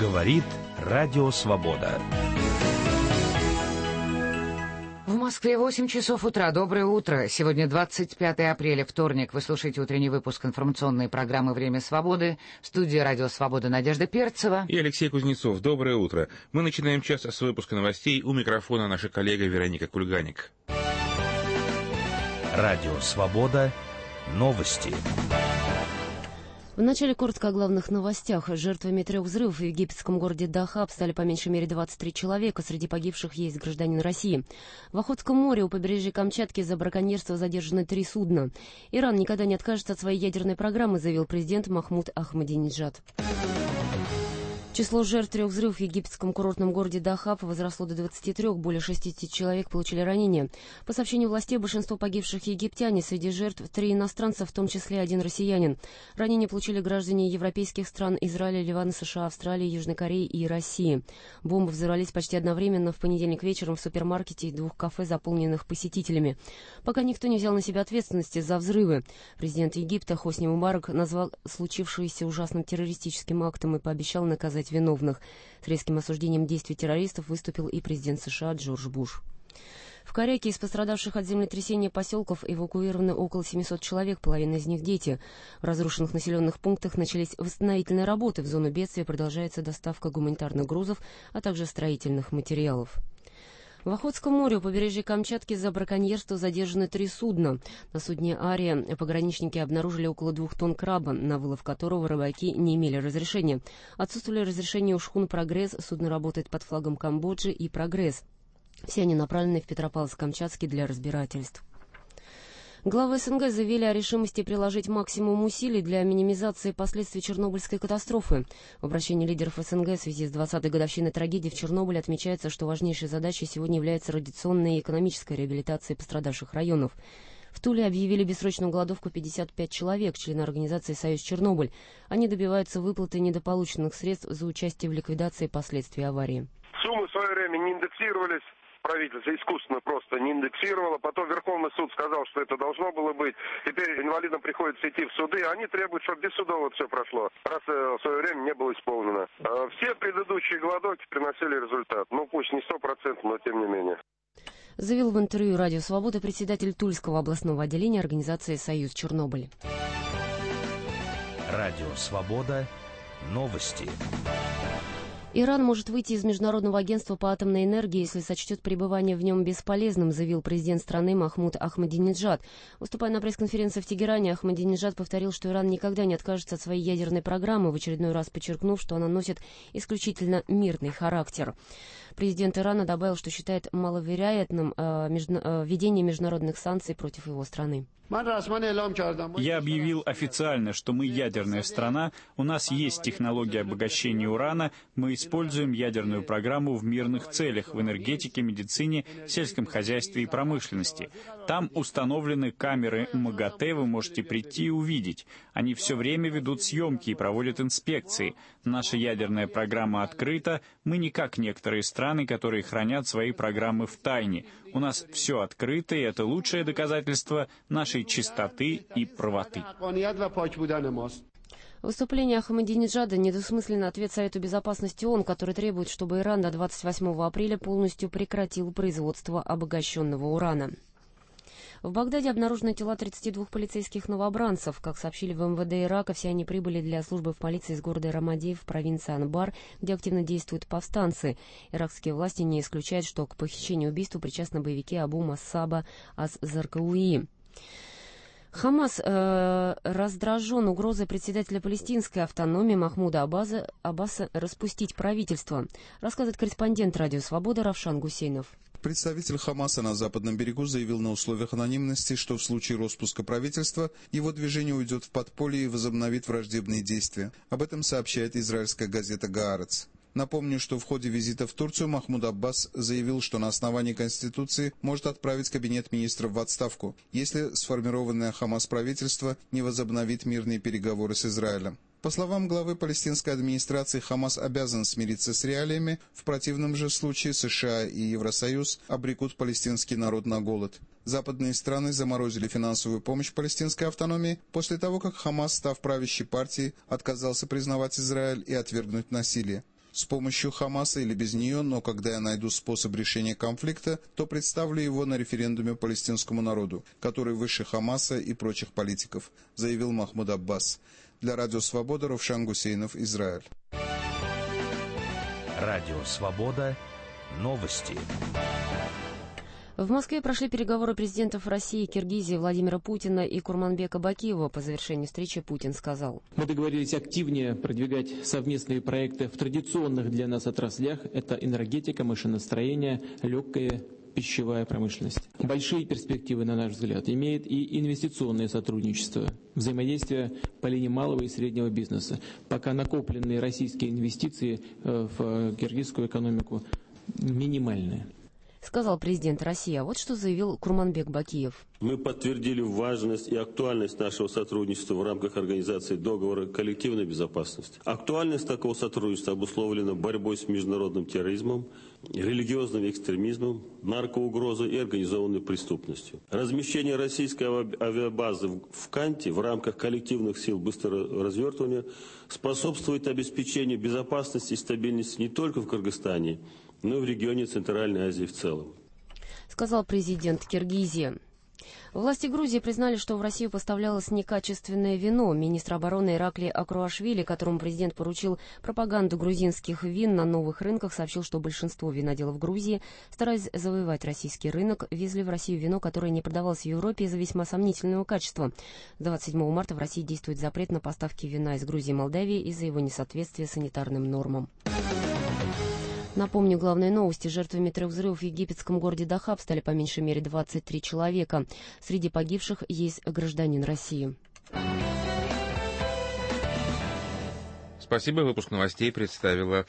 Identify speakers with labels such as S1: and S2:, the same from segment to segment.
S1: Говорит Радио Свобода.
S2: В Москве 8 часов утра. Доброе утро. Сегодня 25 апреля, вторник. Вы слушаете утренний выпуск информационной программы «Время свободы». В студии Радио Свобода Надежда Перцева
S3: и Алексей Кузнецов. Доброе утро. Мы начинаем час с выпуска новостей. У микрофона наша коллега Вероника Кульганик.
S1: Радио Свобода. Новости.
S4: В начале коротко о главных новостях. Жертвами 3 взрывов в египетском городе Дахаб стали по меньшей мере 23 человека. Среди погибших есть гражданин России. В Охотском море у побережья Камчатки за браконьерство задержаны 3 судна. Иран никогда не откажется от своей ядерной программы, заявил президент Махмуд Ахмадинеджад. Число жертв 3 взрывов в египетском курортном городе Дахаб возросло до 23, более 60 человек получили ранения. По сообщению властей, большинство погибших египтяне, среди жертв 3 иностранца, в том числе 1 россиянин. Ранения получили граждане европейских стран Израиля, Ливана, США, Австралии, Южной Кореи и России. Бомбы взорвались почти одновременно в понедельник вечером в супермаркете и 2 кафе, заполненных посетителями. Пока никто не взял на себя ответственности за взрывы. Президент Египта Хосни Мубарак назвал случившееся ужасным террористическим актом и пообещал наказать виновных. С резким осуждением действий террористов выступил и президент США Джордж Буш. В Коряке из пострадавших от землетрясения поселков эвакуированы около 700 человек, половина из них дети. В разрушенных населенных пунктах начались восстановительные работы. В зону бедствия продолжается доставка гуманитарных грузов, а также строительных материалов. В Охотском море у побережья Камчатки за браконьерство задержаны 3 судна. На судне «Ария» пограничники обнаружили около 2 тонн краба, на вылов которого рыбаки не имели разрешения. Отсутствовали разрешения у шхун «Прогресс», судно работает под флагом Камбоджи, и «Прогресс». Все они направлены в Петропавловск-Камчатский для разбирательств. Главы СНГ заявили о решимости приложить максимум усилий для минимизации последствий Чернобыльской катастрофы. В обращении лидеров СНГ в связи с 20-й годовщиной трагедии в Чернобыле отмечается, что важнейшей задачей сегодня является радиационная и экономическая реабилитация пострадавших районов. В Туле объявили бессрочную голодовку 55 человек, члены организации «Союз Чернобыль». Они добиваются выплаты недополученных средств за участие в ликвидации последствий аварии.
S5: Суммы в свое время не индексировались. Правительство искусственно просто не индексировало. Потом Верховный суд сказал, что это должно было быть. Теперь инвалидам приходится идти в суды. Они требуют, чтобы без судов все прошло, раз в свое время не было исполнено. Все предыдущие голодовки приносили результат. Ну, пусть не 100%, но тем не менее.
S4: Заявил в интервью «Радио Свобода» председатель Тульского областного отделения организации «Союз Чернобыль».
S1: Радио Свобода. Новости.
S4: Иран может выйти из Международного агентства по атомной энергии, если сочтет пребывание в нем бесполезным, заявил президент страны Махмуд Ахмадинеджад. Выступая на пресс-конференции в Тегеране, Ахмадинеджад повторил, что Иран никогда не откажется от своей ядерной программы, в очередной раз подчеркнув, что она носит исключительно мирный характер. Президент Ирана добавил, что считает маловероятным введение международных санкций против его страны.
S6: Я объявил официально, что мы ядерная страна, у нас есть технология обогащения урана, мы используем ядерную программу в мирных целях, в энергетике, медицине, сельском хозяйстве и промышленности. Там установлены камеры МАГАТЭ, вы можете прийти и увидеть. Они все время ведут съемки и проводят инспекции. Наша ядерная программа открыта, мы не как некоторые страны, которые хранят свои программы в тайне. У нас все открыто, и это лучшее доказательство нашей чистоты и правоты.
S4: Выступление Ахмадинеджада — недвусмысленный ответ Совету Безопасности ООН, который требует, чтобы Иран до 28 апреля полностью прекратил производство обогащенного урана. В Багдаде обнаружены тела 32 полицейских новобранцев. Как сообщили в МВД Ирака, все они прибыли для службы в полиции из города Рамади в провинции Анбар, где активно действуют повстанцы. Иракские власти не исключают, что к похищению и убийству причастны боевики Абу Массаба Аз-Заркауи. Хамас раздражен угрозой председателя палестинской автономии Махмуда Аббаса распустить правительство, рассказывает корреспондент «Радио Свобода» Равшан Гусейнов.
S7: Представитель Хамаса на Западном берегу заявил на условиях анонимности, что в случае распуска правительства его движение уйдет в подполье и возобновит враждебные действия. Об этом сообщает израильская газета «Гаарец». Напомню, что в ходе визита в Турцию Махмуд Аббас заявил, что на основании Конституции может отправить кабинет министров в отставку, если сформированное Хамас правительство не возобновит мирные переговоры с Израилем. По словам главы палестинской администрации, Хамас обязан смириться с реалиями, в противном же случае США и Евросоюз обрекут палестинский народ на голод. Западные страны заморозили финансовую помощь палестинской автономии после того, как Хамас, став правящей партией, отказался признавать Израиль и отвергнуть насилие. С помощью Хамаса или без нее, но когда я найду способ решения конфликта, то представлю его на референдуме палестинскому народу, который выше Хамаса и прочих политиков, заявил Махмуд Аббас. Для Радио Свобода Равшан Гусейнов, Израиль.
S1: Радио Свобода. Новости.
S4: В Москве прошли переговоры президентов России и Киргизии Владимира Путина и Курманбека Бакиева. По завершении встречи Путин сказал:
S8: Мы договорились активнее продвигать совместные проекты в традиционных для нас отраслях. Это энергетика, машиностроение, легкая пищевая промышленность. Большие перспективы, на наш взгляд, имеет и инвестиционное сотрудничество, взаимодействие по линии малого и среднего бизнеса. Пока накопленные российские инвестиции в киргизскую экономику минимальные.
S4: Сказал президент России. А вот что заявил Курманбек Бакиев.
S9: Мы подтвердили важность и актуальность нашего сотрудничества в рамках организации договора коллективной безопасности. Актуальность такого сотрудничества обусловлена борьбой с международным терроризмом, религиозным экстремизмом, наркоугрозой и организованной преступностью. Размещение российской авиабазы в Канте в рамках коллективных сил быстрого развертывания способствует обеспечению безопасности и стабильности не только в Кыргызстане, но и в регионе Центральной Азии в целом.
S4: Сказал президент Киргизии. Власти Грузии признали, что в Россию поставлялось некачественное вино. Министр обороны Ираклий Акруашвили, которому президент поручил пропаганду грузинских вин на новых рынках, сообщил, что большинство виноделов Грузии, стараясь завоевать российский рынок, везли в Россию вино, которое не продавалось в Европе из-за весьма сомнительного качества. С 27 марта в России действует запрет на поставки вина из Грузии и Молдавии из-за его несоответствия санитарным нормам. Напомню, главные новости. Жертвами 3 взрывов в египетском городе Дахаб стали по меньшей мере 23 человека. Среди погибших есть гражданин России.
S3: Спасибо. Выпуск новостей представила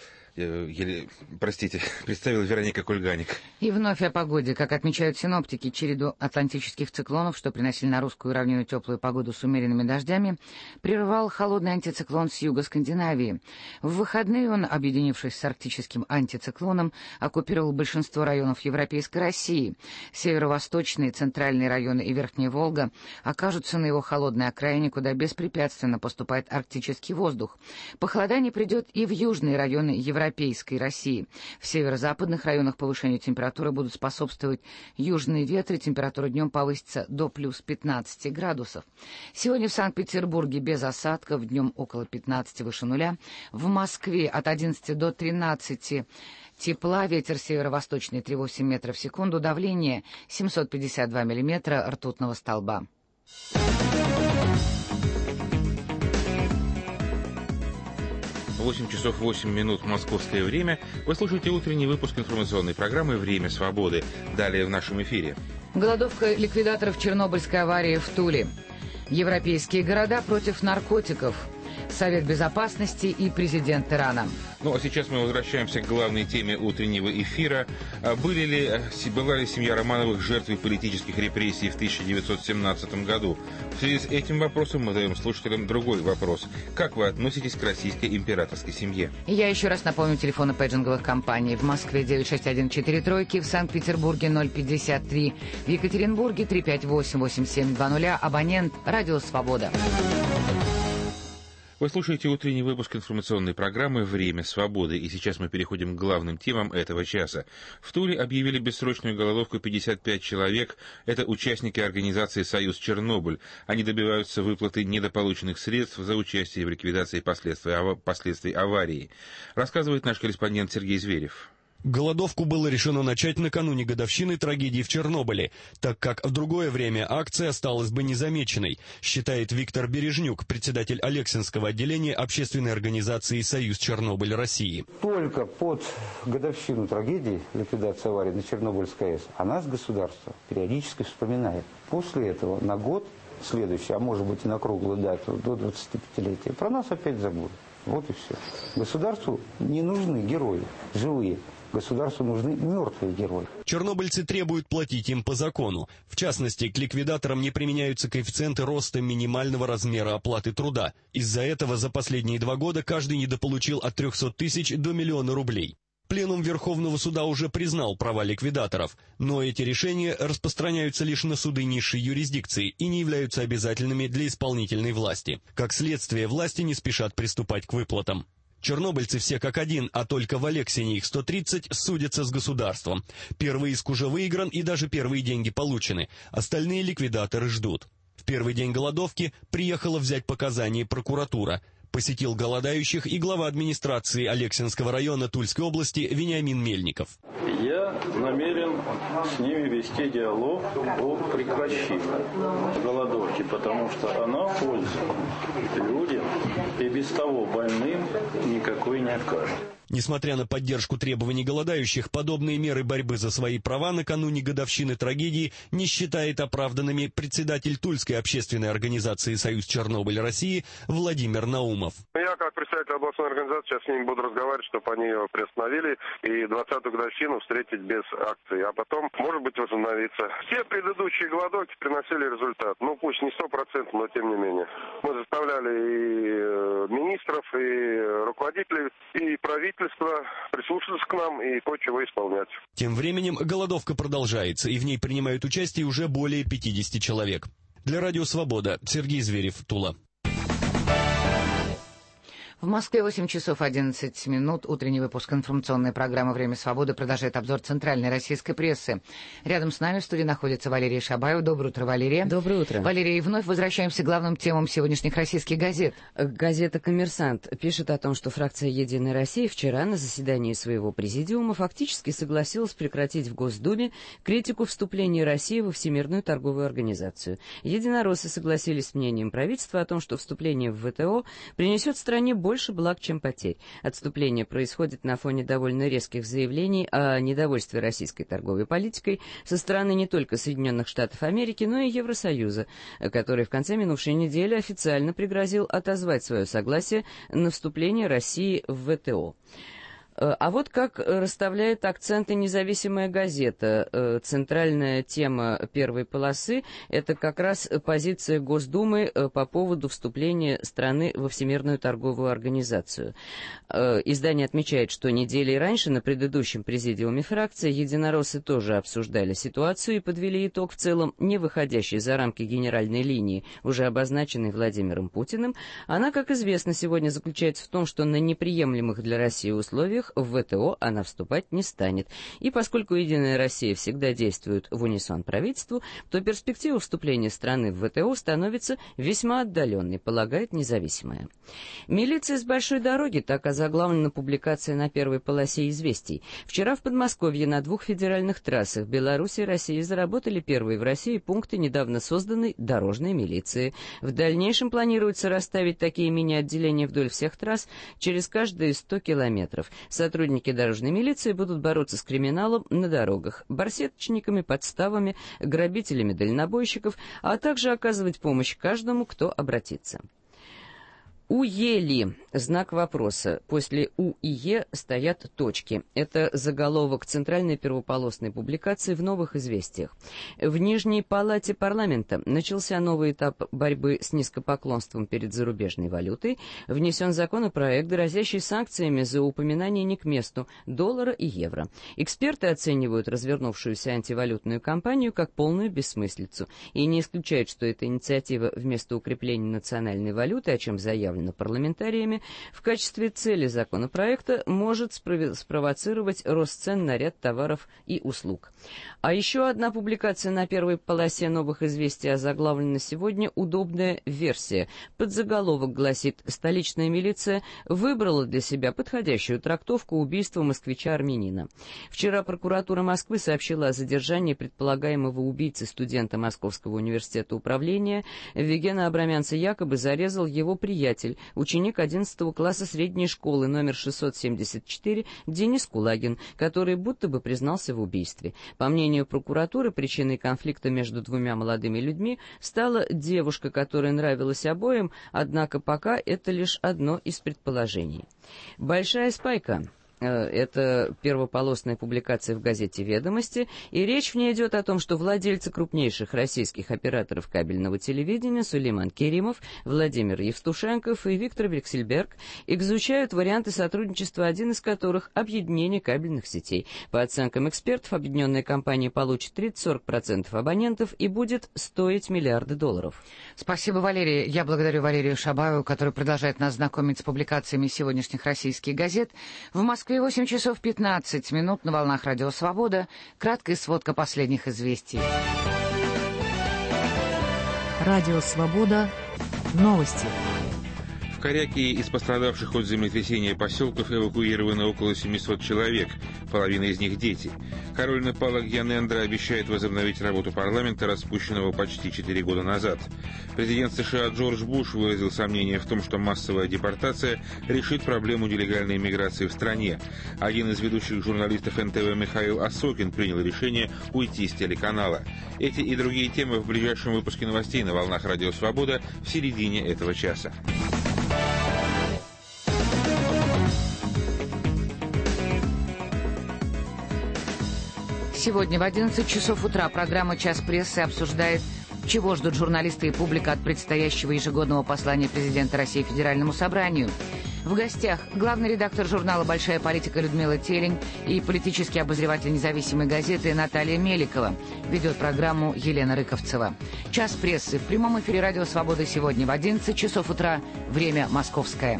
S3: Вероника Кульганик.
S2: И вновь о погоде. Как отмечают синоптики, череду атлантических циклонов, что приносили на русскую равнину теплую погоду с умеренными дождями, прервал холодный антициклон с юга Скандинавии. В выходные он, объединившись с арктическим антициклоном, оккупировал большинство районов Европейской России. Северо-восточные, центральные районы и Верхняя Волга окажутся на его холодной окраине, куда беспрепятственно поступает арктический воздух. Похолодание придет и в южные районы Европейской России. В северо-западных районах повышению температуры будут способствовать южные ветры. Температура днем повысится до плюс 15 градусов. Сегодня в Санкт-Петербурге без осадков, днем около 15 выше нуля. В Москве от 11 до 13 тепла, ветер северо-восточный 3,8 метров в секунду, давление 752 миллиметра ртутного столба.
S3: 8 часов 8 минут московское время. Вы слушаете утренний выпуск информационной программы «Время свободы». Далее в нашем эфире.
S2: Голодовка ликвидаторов Чернобыльской аварии в Туле. Европейские города против наркотиков. Совет Безопасности и президент Ирана.
S3: Ну а сейчас мы возвращаемся к главной теме утреннего эфира. Была ли семья Романовых жертвой политических репрессий в 1917 году? В связи с этим вопросом мы задаем слушателям другой вопрос. Как вы относитесь к российской императорской семье?
S2: Я еще раз напомню телефоны пейджинговых компаний. В Москве 96143, в Санкт-Петербурге 053, в Екатеринбурге 358-8720, абонент «Радио Свобода».
S3: Вы слушаете утренний выпуск информационной программы «Время свободы», и сейчас мы переходим к главным темам этого часа. В Туле объявили бессрочную голодовку 55 человек. Это участники организации «Союз Чернобыль». Они добиваются выплаты недополученных средств за участие в ликвидации последствий аварии. Рассказывает наш корреспондент Сергей Зверев.
S10: Голодовку было решено начать накануне годовщины трагедии в Чернобыле, так как в другое время акция осталась бы незамеченной, считает Виктор Бережнюк, председатель Алексинского отделения общественной организации «Союз Чернобыль России».
S11: Только под годовщину трагедии, ликвидации аварии на Чернобыльской АЭС, о нас государство периодически вспоминает. После этого на год следующий, а может быть и на круглую дату, до 25-летия, про нас опять забудут. Вот и все. Государству не нужны герои живые. Государству нужны мертвые герои.
S10: Чернобыльцы требуют платить им по закону. В частности, к ликвидаторам не применяются коэффициенты роста минимального размера оплаты труда. Из-за этого за последние 2 года каждый недополучил от 300 тысяч до 1 000 000 рублей. Пленум Верховного суда уже признал права ликвидаторов, но эти решения распространяются лишь на суды низшей юрисдикции и не являются обязательными для исполнительной власти. Как следствие, власти не спешат приступать к выплатам. Чернобыльцы все как один, а только в Алексине их 130 судятся с государством. Первый иск уже выигран и даже первые деньги получены. Остальные ликвидаторы ждут. В первый день голодовки приехала взять показания прокуратура. Посетил голодающих и глава администрации Алексинского района Тульской области Вениамин Мельников.
S12: Я намерен с ними вести диалог о прекращении голодовки, потому что она пользу людям и без того больным никакой не окажет.
S10: Несмотря на поддержку требований голодающих, подобные меры борьбы за свои права накануне годовщины трагедии не считает оправданными председатель Тульской общественной организации «Союз Чернобыль России» Владимир Наумов.
S5: Я, как представитель областной организации, сейчас с ними буду разговаривать, чтобы они ее приостановили и 20-ю годовщину встретить без акций, а потом, может быть, возобновиться. Все предыдущие голодовки приносили результат. Ну, пусть не 100%, но тем не менее. Мы заставляли и министров, и руководителей, и правительства прислушаться к нам и кое-чего исполнять.
S10: Тем временем голодовка продолжается, и в ней принимают участие уже более 50 человек. Для Радио Свобода Сергей Зверев, Тула.
S2: В Москве 8 часов 11 минут. Утренний выпуск информационной программы «Время свободы» продолжает обзор центральной российской прессы. Рядом с нами в студии находится Валерия Шабаева. Доброе утро, Валерия.
S4: Доброе утро.
S2: Валерия, и вновь возвращаемся к главным темам сегодняшних российских газет.
S4: Газета «Коммерсант» пишет о том, что фракция «Единая Россия» вчера на заседании своего президиума фактически согласилась прекратить в Госдуме критику вступления России во Всемирную торговую организацию. Единороссы согласились с мнением правительства о том, что вступление в ВТО принесет стране больше благ, чем потерь. Отступление происходит на фоне довольно резких заявлений о недовольстве российской торговой политикой со стороны не только Соединенных Штатов Америки, но и Евросоюза, который в конце минувшей недели официально пригрозил отозвать свое согласие на вступление России в ВТО. А вот как расставляет акценты независимая газета. Центральная тема первой полосы – это как раз позиция Госдумы по поводу вступления страны во Всемирную торговую организацию. Издание отмечает, что недели раньше на предыдущем президиуме фракции единороссы тоже обсуждали ситуацию и подвели итог в целом, не выходящий за рамки генеральной линии, уже обозначенной Владимиром Путиным. Она, как известно, сегодня заключается в том, что на неприемлемых для России условиях в ВТО она вступать не станет. И поскольку «Единая Россия» всегда действует в унисон правительству, то перспектива вступления страны в ВТО становится весьма отдаленной, полагает независимая. «Милиция с большой дороги» — так озаглавлена публикация на первой полосе «Известий». Вчера в Подмосковье на 2 федеральных трассах Беларуси и России заработали первые в России пункты недавно созданной дорожной милиции. В дальнейшем планируется расставить такие мини-отделения вдоль всех трасс через каждые 100 километров. Сотрудники дорожной милиции будут бороться с криминалом на дорогах, барсеточниками, подставами, грабителями дальнобойщиков, а также оказывать помощь каждому, кто обратится. УЕЛИ. Знак вопроса. После У и Е стоят точки. Это заголовок центральной первополосной публикации в «Новых известиях». В Нижней палате парламента начался новый этап борьбы с низкопоклонством перед зарубежной валютой. Внесен законопроект, грозящий санкциями за упоминание не к месту доллара и евро. Эксперты оценивают развернувшуюся антивалютную кампанию как полную бессмыслицу и не исключают, что эта инициатива вместо укрепления национальной валюты, о чем заявлено парламентариями, в качестве цели законопроекта может спровоцировать рост цен на ряд товаров и услуг. А еще одна публикация на первой полосе «Новых известий» озаглавлена сегодня «Удобная версия». Подзаголовок гласит: «Столичная милиция выбрала для себя подходящую трактовку убийства москвича-армянина». Вчера прокуратура Москвы сообщила о задержании предполагаемого убийцы студента Московского университета управления. Вигена Абрамянца якобы зарезал его приятель, ученик 11 класса средней школы номер 674 Денис Кулагин, который будто бы признался в убийстве. По мнению прокуратуры, причиной конфликта между двумя молодыми людьми стала девушка, которая нравилась обоим, однако пока это лишь одно из предположений. Большая спайка.
S13: Это первополосная публикация в газете «Ведомости», и речь в ней идет о том, что владельцы крупнейших российских операторов кабельного телевидения Сулейман Керимов, Владимир Евстушенков и Виктор Виксельберг изучают варианты сотрудничества, один из которых — объединение кабельных сетей. По оценкам экспертов, объединенная компания получит 30-40% абонентов и будет стоить миллиарды долларов.
S2: Спасибо, Валерий. Я благодарю Валерию Шабаеву, который продолжает нас знакомить с публикациями сегодняшних российских газет. В Москве 8 часов 15 минут на волнах Радио Свобода. Краткая сводка последних известий.
S14: Радио Свобода. Новости.
S3: В Коряке из пострадавших от землетрясения поселков эвакуировано около 700 человек, половина из них дети. Король Непала Гьянендра обещает возобновить работу парламента, распущенного почти 4 года назад. Президент США Джордж Буш выразил сомнение в том, что массовая депортация решит проблему нелегальной миграции в стране. Один из ведущих журналистов НТВ Михаил Осокин принял решение уйти с телеканала. Эти и другие темы в ближайшем выпуске новостей на волнах Радио Свобода в середине этого часа.
S2: Сегодня в 11 часов утра программа «Час прессы» обсуждает, чего ждут журналисты и публика от предстоящего ежегодного послания президента России Федеральному собранию. В гостях главный редактор журнала «Большая политика» Людмила Телень и политический обозреватель независимой газеты Наталья Меликова. Ведет программу Елена Рыковцева. «Час прессы» в прямом эфире «Радио Свобода» сегодня в 11 часов утра. Время московское.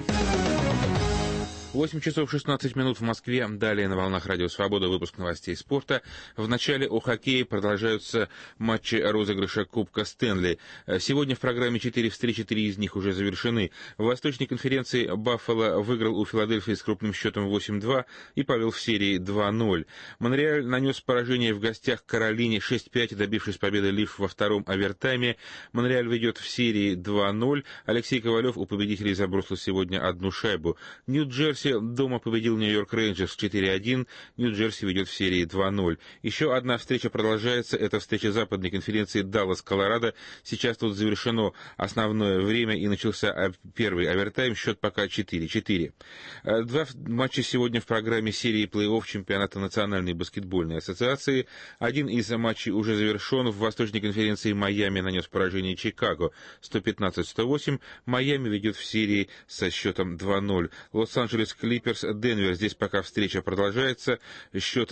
S3: 8 часов 16 минут в Москве. Далее на волнах Радио Свобода выпуск новостей спорта. В начале о хоккее продолжаются матчи розыгрыша Кубка Стэнли. Сегодня в программе 4 встречи, 3 из них уже завершены. В Восточной конференции Баффало выиграл у Филадельфии с крупным счетом 8-2 и повел в серии 2-0. Монреаль нанес поражение в гостях Каролине 6-5, добившись победы лишь во втором овертайме. Монреаль ведет в серии 2-0. Алексей Ковалев у победителей забросил сегодня одну шайбу. Нью-Джерси дома победил Нью-Йорк Рейнджерс 4-1. Нью-Джерси ведет в серии 2-0. Еще одна встреча продолжается. Это встреча западной конференции Даллас-Колорадо. Сейчас тут завершено основное время и начался первый овертайм. Счет пока 4-4. Два матча сегодня в программе серии плей-офф чемпионата Национальной баскетбольной ассоциации. Один из матчей уже завершен. В Восточной конференции Майами нанес поражение Чикаго 115-108. Майами ведет в серии со счетом 2-0. Лос-Анджелес Клиперс, Денвер. Здесь пока встреча продолжается. Счет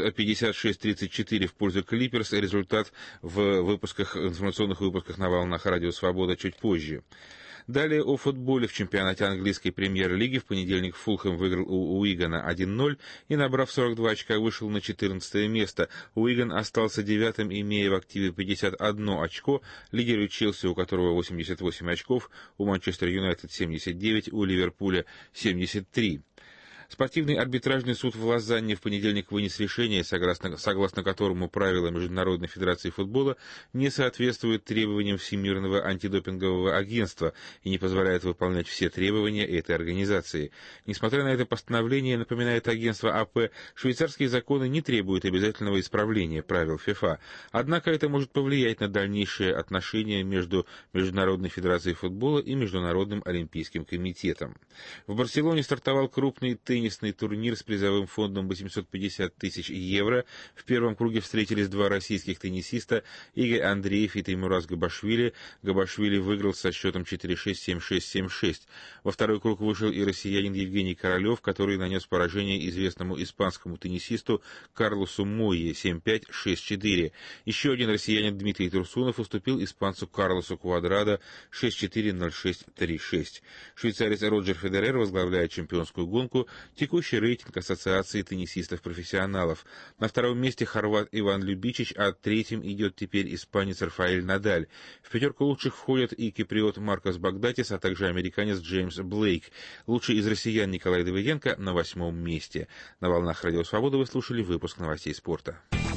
S3: 56-34 в пользу Клиперс. Результат в информационных выпусках на волнах Радио Свобода чуть позже. Далее о футболе. В чемпионате английской премьер-лиги в понедельник Фулхэм выиграл у Уигана 1-0 и, набрав 42 очка, вышел на 14 место. Уиган остался девятым, имея в активе 51 очко. Лидирует Челси, у которого 88 очков, у Манчестер Юнайтед 79, у Ливерпуля 73. Спортивный арбитражный суд в Лозанне в понедельник вынес решение, согласно которому правила Международной федерации футбола не соответствуют требованиям Всемирного антидопингового агентства и не позволяют выполнять все требования этой организации. Несмотря на это постановление, напоминает агентство АП, швейцарские законы не требуют обязательного исправления правил ФИФА. Однако это может повлиять на дальнейшие отношения между Международной федерацией футбола и Международным олимпийским комитетом. В Барселоне стартовал крупный теннисный турнир с призовым фондом 850 тысяч евро. В первом круге встретились два российских теннисиста Игорь Андреев и Теймураз Габашвили. Габашвили выиграл со счетом 4-6, 7-6, 7-6. Во второй круг вышел и россиянин Евгений Королев, который нанес поражение известному испанскому теннисисту Карлосу Мойе 7-5, 6-4. Еще один россиянин Дмитрий Турсунов уступил испанцу Карлосу Квадрадо 6-4, 0-6, 3-6. Швейцарец Роджер Федерер возглавляет чемпионскую гонку. Текущий рейтинг Ассоциации теннисистов-профессионалов. На втором месте хорват Иван Любичич, а третьим идет теперь испанец Рафаэль Надаль. В пятерку лучших входят и киприот Маркос Багдатис, а также американец Джеймс Блейк. Лучший из россиян Николай Давыденко на 8-м месте. На волнах Радио Свобода вы слушали выпуск новостей спорта.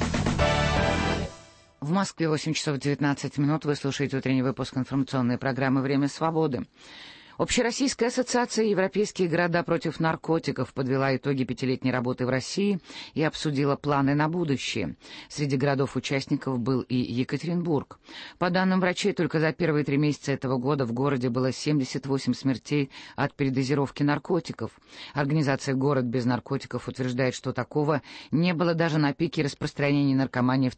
S2: В Москве 8 часов 19 минут. Вы слушаете утренний выпуск информационной программы «Время свободы». Общероссийская ассоциация «Европейские города против наркотиков» подвела итоги 5-летней работы в России и обсудила планы на будущее. Среди городов-участников был и Екатеринбург. По данным врачей, только за первые 3 месяца этого года в городе было 78 смертей от передозировки наркотиков. Организация «Город без наркотиков» утверждает, что такого не было даже на пике распространения наркомании в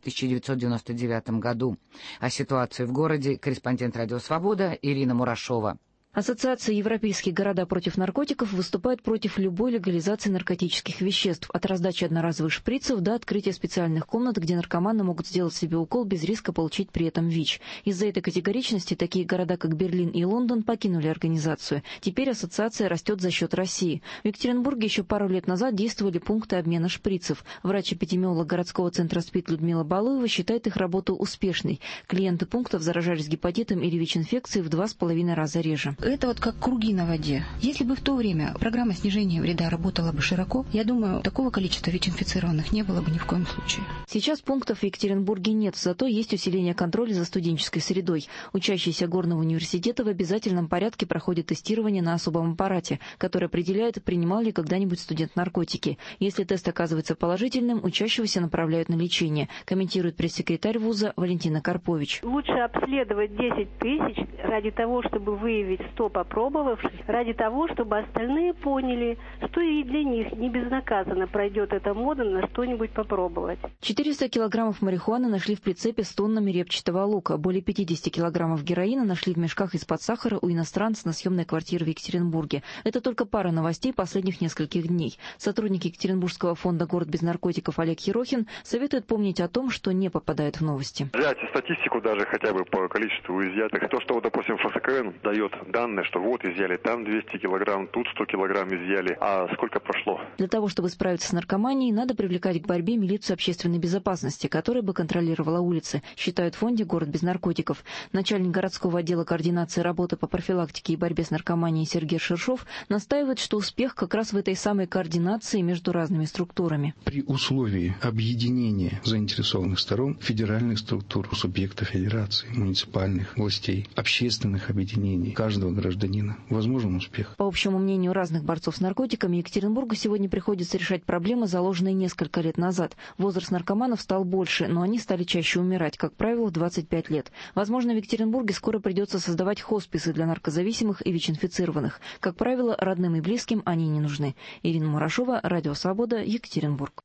S2: 1999 году. О ситуации в городе корреспондент «Радио Свобода» Ирина Мурашова.
S15: Ассоциация «Европейские города против наркотиков» выступает против любой легализации наркотических веществ, от раздачи одноразовых шприцев до открытия специальных комнат, где наркоманы могут сделать себе укол без риска получить при этом ВИЧ. Из-за этой категоричности такие города, как Берлин и Лондон, покинули организацию. Теперь ассоциация растет за счет России. В Екатеринбурге еще пару лет назад действовали пункты обмена шприцев. Врач-эпидемиолог городского центра СПИД Людмила Балуева считает их работу успешной. Клиенты пунктов заражались гепатитом или ВИЧ-инфекцией в 2,5 раза реже.
S16: Это вот как круги на воде. Если бы в то время программа снижения вреда работала бы широко, я думаю, такого количества ВИЧ-инфицированных не было бы ни в коем случае.
S15: Сейчас пунктов в Екатеринбурге нет, зато есть усиление контроля за студенческой средой. Учащиеся Горного университета в обязательном порядке проходят тестирование на особом аппарате, который определяет, принимал ли когда-нибудь студент наркотики. Если тест оказывается положительным, учащегося направляют на лечение, комментирует пресс-секретарь вуза Валентина Карпович.
S17: Лучше обследовать 10 тысяч ради того, чтобы выявить 100 попробовавших, ради того, чтобы остальные поняли, что и для них не безнаказанно пройдет эта мода на что-нибудь попробовать.
S15: 400 килограммов марихуаны нашли в прицепе с тоннами репчатого лука. Более 50 килограммов героина нашли в мешках из-под сахара у иностранца на съемной квартире в Екатеринбурге. Это только пара новостей последних нескольких дней. Сотрудник Екатеринбургского фонда «Город без наркотиков» Олег Ерохин советует помнить о том, что не попадает в новости.
S18: Взять статистику даже хотя бы по количеству изъятых. То, что, допустим, ФСКН дает данные, что вот изъяли там 200 килограмм, тут 100 килограмм изъяли. А сколько прошло?
S15: Для того, чтобы справиться с наркоманией, надо привлекать к борьбе милицию общественной безопасности, которая бы контролировала улицы, считают в фонде «Город без наркотиков». Начальник городского отдела координации работы по профилактике и борьбе с наркоманией Сергей Шершов настаивает, что успех как раз в этой самой координации между разными структурами.
S19: При условии объединения заинтересованных сторон, федеральных структур, субъектов федерации, муниципальных властей, общественных объединений, каждого гражданина, возможен успех.
S15: По общему мнению разных борцов с наркотиками, Екатеринбургу сегодня приходится решать проблемы, заложенные несколько лет назад. Возраст наркоманов стал больше, но они стали чаще умирать, как правило, в 25 лет. Возможно, в Екатеринбурге скоро придется создавать хосписы для наркозависимых и ВИЧ-инфицированных. Как правило, родным и близким они не нужны. Ирина Мурашова, Радио Свобода, Екатеринбург.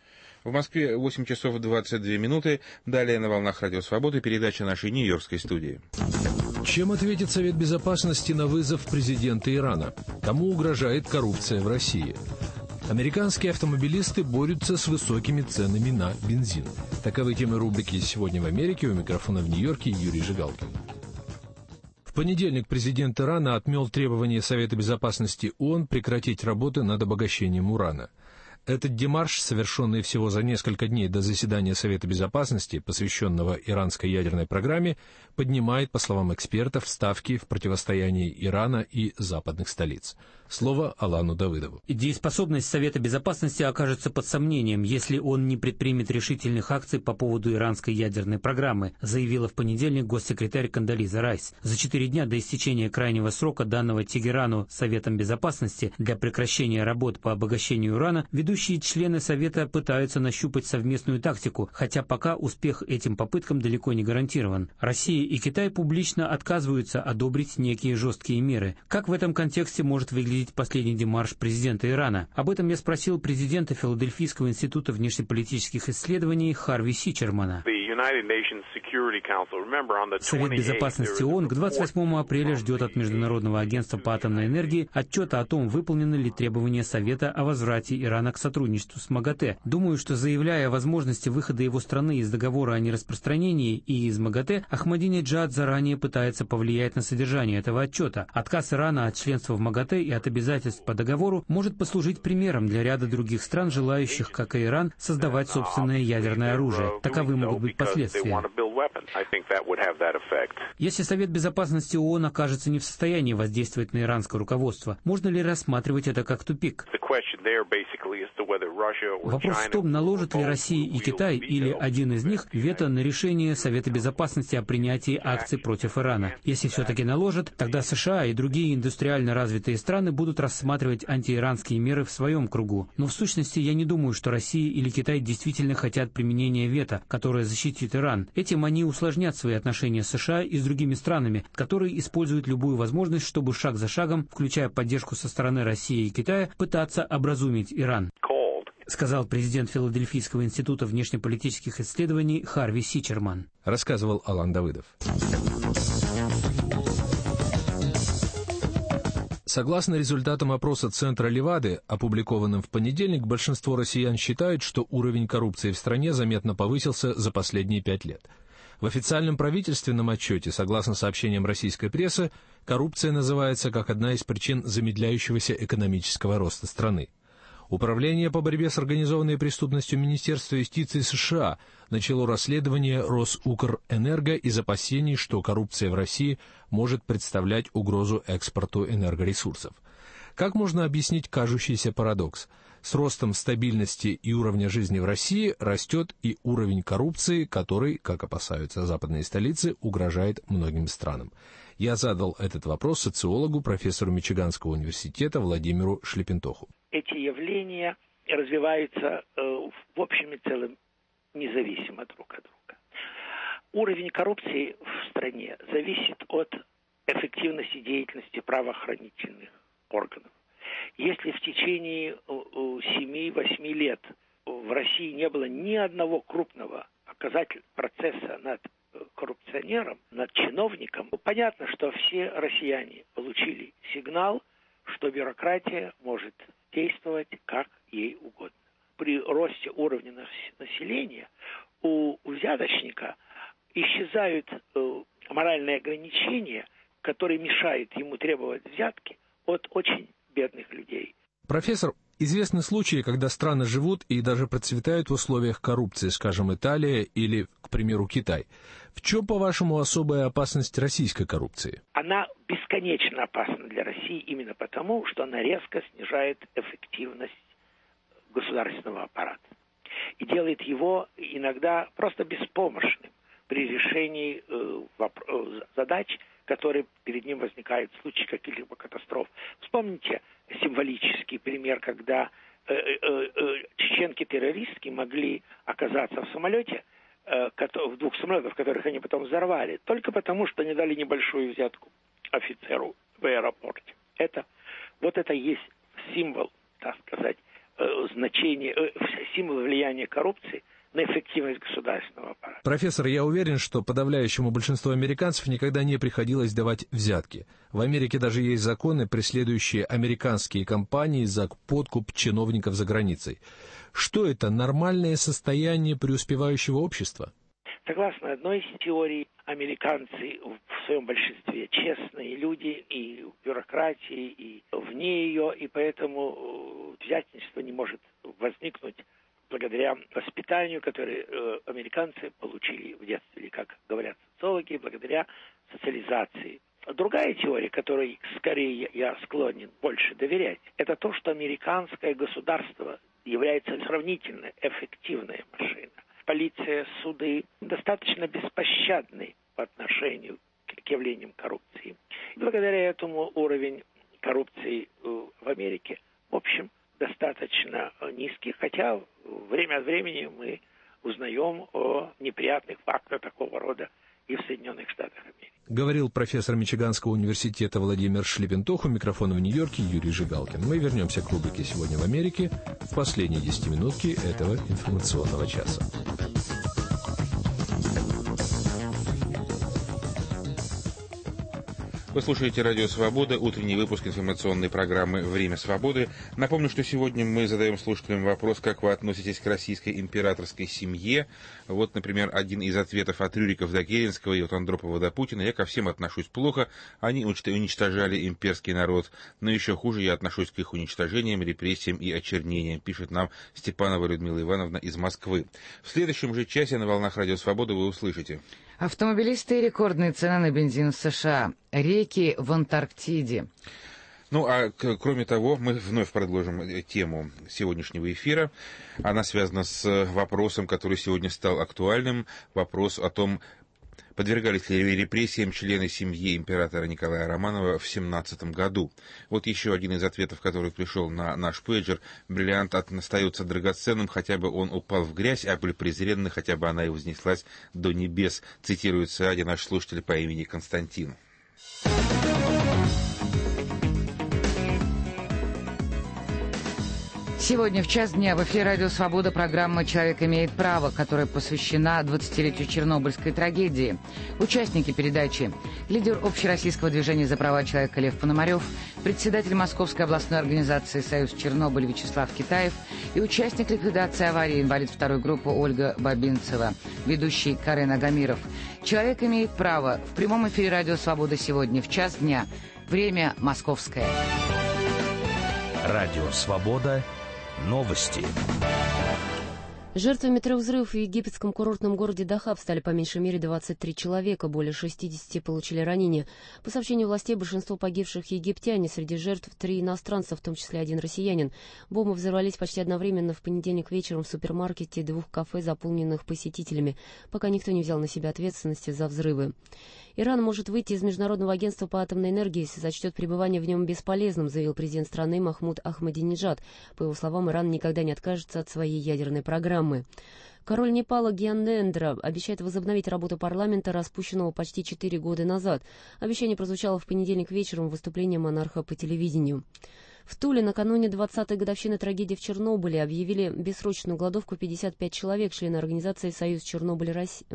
S3: В Москве 8 часов 22 минуты. Далее на волнах Радио Свободы передача нашей нью-йоркской студии.
S20: Чем ответит Совет Безопасности на вызов президента Ирана? Кому угрожает коррупция в России? Американские автомобилисты борются с высокими ценами на бензин. Таковы темы рубрики «Сегодня в Америке». У микрофона в Нью-Йорке Юрий Жигалкин. В понедельник президент Ирана отмел требования Совета Безопасности ООН прекратить работы над обогащением урана. Этот демарш, совершенный всего за несколько дней до заседания Совета Безопасности, посвященного иранской ядерной программе, поднимает, по словам экспертов, ставки в противостоянии Ирана и западных столиц. Слово Алану Давыдову.
S21: Дееспособность Совета Безопасности окажется под сомнением, если он не предпримет решительных акций по поводу иранской ядерной программы, заявила в понедельник госсекретарь Кондолиза Райс. За 4 дня до истечения крайнего срока, данного Тегерану Советом Безопасности для прекращения работ по обогащению урана, ведущие члены Совета пытаются нащупать совместную тактику, хотя пока успех этим попыткам далеко не гарантирован. Россия и Китай публично отказываются одобрить некие жесткие меры. Как в этом контексте может выглядеть последний демарш президента Ирана? Об этом я спросил президента Филадельфийского института внешнеполитических исследований Харви Сичермана. Совет Безопасности ООН к 28 апреля ждет от Международного агентства по атомной энергии отчета о том, выполнены ли требования Совета о возврате Ирана к сотрудничеству с МАГАТЭ. Думаю, что, заявляя о возможности выхода его страны из договора о нераспространении и из МАГАТЭ, Ахмадинеджад заранее пытается повлиять на содержание этого отчета. Отказ Ирана от членства в МАГАТЭ и от обязательств по договору может послужить примером для ряда других стран, желающих, как и Иран, создавать собственное ядерное оружие. Таковы могут быть последствия. Если Совет Безопасности ООН окажется не в состоянии воздействовать на иранское руководство, можно ли рассматривать это как тупик? Вопрос в том, наложат ли Россия и Китай или один из них вето на решение Совета Безопасности о принятии акций против Ирана. Если все-таки наложат, тогда США и другие индустриально развитые страны будут рассматривать антииранские меры в своем кругу. Но в сущности я не думаю, что Россия или Китай действительно хотят применения вето, которое защитит Иран. Этим они усложнят свои отношения с США и с другими странами, которые используют любую возможность, чтобы шаг за шагом, включая поддержку со стороны России и Китая, пытаться образумить Иран, сказал президент Филадельфийского института внешнеполитических исследований Харви Сичерман.
S20: Рассказывал Алан Давыдов. Согласно результатам опроса Центра Левады, опубликованным в понедельник, большинство россиян считают, что уровень коррупции в стране заметно повысился за последние 5 лет. В официальном правительственном отчете, согласно сообщениям российской прессы, коррупция называется как одна из причин замедляющегося экономического роста страны. Управление по борьбе с организованной преступностью Министерства юстиции США начало расследование Росукрэнерго из опасений, что коррупция в России может представлять угрозу экспорту энергоресурсов. Как можно объяснить кажущийся парадокс? С ростом стабильности и уровня жизни в России растет и уровень коррупции, который, как опасаются западные столицы, угрожает многим странам. Я задал этот вопрос социологу, профессору Мичиганского университета Владимиру Шлепентоху.
S6: Эти явления развиваются в общем и целом независимо друг от друга. Уровень коррупции в стране зависит от эффективности деятельности правоохранительных органов. Если в течение 7-8 лет в России не было ни одного крупного процесса над коррупционером, над чиновником, понятно, что все россияне получили сигнал, что бюрократия может действовать как ей угодно. При росте уровня населения у взяточника исчезают моральные ограничения, которые мешают ему требовать взятки от очень бедных людей.
S20: Профессор, известны случаи, когда страны живут и даже процветают в условиях коррупции, скажем, Италия или, к примеру, Китай. В чем, по-вашему, особая опасность российской коррупции?
S6: Она бесконечно опасна для России именно потому, что она резко снижает эффективность государственного аппарата и делает его иногда просто беспомощным при решении задач, которые перед ним возникают в случае каких-либо катастроф. Вспомните символический пример, когда чеченки-террористки могли оказаться в самолете, в 2 самолетах, которых они потом взорвали, только потому, что они дали небольшую взятку офицеру в аэропорте. Это есть символ, так сказать, символ влияния коррупции на эффективность государственного аппарата.
S20: Профессор, я уверен, что подавляющему большинству американцев никогда не приходилось давать взятки. В Америке даже есть законы, преследующие американские компании за подкуп чиновников за границей. Что это, нормальное состояние преуспевающего общества?
S6: Согласно одной из теорий, американцы в своем большинстве честные люди и в бюрократии, и вне ее, и поэтому взятничество не может возникнуть благодаря воспитанию, которое американцы получили в детстве, или, как говорят социологи, благодаря социализации. Другая теория, которой скорее я склонен больше доверять, это то, что американское государство является сравнительно эффективной машиной. Полиция, суды достаточно беспощадны по отношению к явлениям коррупции. И благодаря этому уровень коррупции в Америке, в общем, достаточно низкий, хотя время от времени мы узнаем о неприятных фактах такого рода и в Соединенных Штатах Америки.
S20: Говорил профессор Мичиганского университета Владимир Шлепентох, у микрофона в Нью-Йорке Юрий Жигалкин. Мы вернемся к рубрике «Сегодня в Америке» в последние 10-минутки этого информационного часа.
S3: Вы слушаете «Радио Свобода», утренний выпуск информационной программы «Время свободы». Напомню, что сегодня мы задаем слушателям вопрос, как вы относитесь к российской императорской семье. Вот, например, один из ответов от Рюрика до Керенского и от Андропова до Путина. Я ко всем отношусь плохо, они уничтожали имперский народ. Но еще хуже я отношусь к их уничтожениям, репрессиям и очернениям, пишет нам Степанова Людмила Ивановна из Москвы. В следующем же часе на волнах «Радио Свобода» вы услышите.
S2: Автомобилисты и рекордные цены на бензин в США. Реки в Антарктиде.
S3: Ну, а кроме того, мы вновь продолжим тему сегодняшнего эфира. Она связана с вопросом, который сегодня стал актуальным. Вопрос о том, подвергались ли репрессиям члены семьи императора Николая Романова в 1917 году. Вот еще один из ответов, который пришел на наш пейджер. Бриллиант остается драгоценным, хотя бы он упал в грязь, а пыль презренна, хотя бы она и вознеслась до небес. Цитирует Саади наш слушатель по имени Константин.
S2: Сегодня в час дня в эфире «Радио Свобода» программа «Человек имеет право», которая посвящена 20-летию Чернобыльской трагедии. Участники передачи: лидер общероссийского движения за права человека Лев Пономарев, председатель Московской областной организации «Союз Чернобыль» Вячеслав Китаев и участник ликвидации аварии, инвалид второй группы Ольга Бабинцева, ведущий Карен Агамиров. «Человек имеет право» в прямом эфире «Радио Свобода» сегодня в час дня. Время московское.
S1: Радио Свобода. Новости.
S4: Жертвами 3 взрывов в египетском курортном городе Дахаб стали по меньшей мере 23 человека, более 60 получили ранения. По сообщению властей, большинство погибших египтяне, среди жертв 3 иностранца, в том числе 1 россиянин. Бомбы взорвались почти одновременно в понедельник вечером в супермаркете и 2 кафе, заполненных посетителями, пока никто не взял на себя ответственности за взрывы. Иран может выйти из Международного агентства по атомной энергии, если сочтет пребывание в нем бесполезным, заявил президент страны Махмуд Ахмадинеджад. По его словам, Иран никогда не откажется от своей ядерной программы. Король Непала Гьянендра обещает возобновить работу парламента, распущенного почти 4 года назад. Обещание прозвучало в понедельник вечером в выступлении монарха по телевидению. В Туле накануне 20-й годовщины трагедии в Чернобыле объявили бессрочную голодовку 55 человек, члены организации «Союз Чернобыль».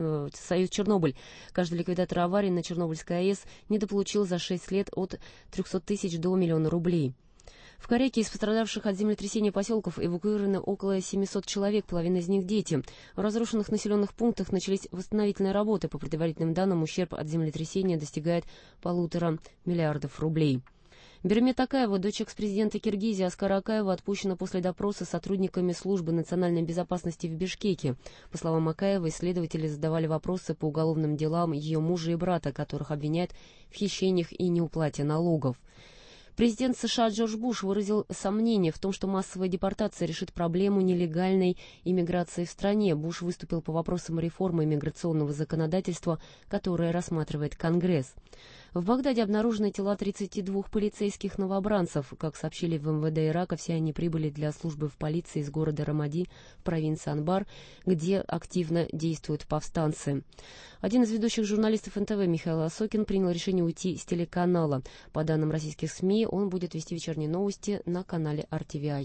S4: Каждый ликвидатор аварии на Чернобыльской АЭС недополучил за 6 лет от 300 тысяч до 1 миллиона рублей. В Коряке из пострадавших от землетрясения поселков эвакуированы около 700 человек, половина из них дети. В разрушенных населенных пунктах начались восстановительные работы. По предварительным данным, ущерб от землетрясения достигает 1,5 миллиарда рублей. Бермет Акаева, дочь экс-президента Киргизии Аскара Акаева, отпущена после допроса сотрудниками службы национальной безопасности в Бишкеке. По словам Акаевой, следователи задавали вопросы по уголовным делам ее мужа и брата, которых обвиняют в хищениях и неуплате налогов. Президент США Джордж Буш выразил сомнение в том, что массовая депортация решит проблему нелегальной иммиграции в стране. Буш выступил по вопросам реформы иммиграционного законодательства, которое рассматривает Конгресс. В Багдаде обнаружены тела 32 полицейских новобранцев. Как сообщили в МВД Ирака, все они прибыли для службы в полиции из города Рамади в провинции Анбар, где активно действуют повстанцы. Один из ведущих журналистов НТВ Михаил Осокин принял решение уйти с телеканала. По данным российских СМИ, он будет вести вечерние новости на канале RTVI.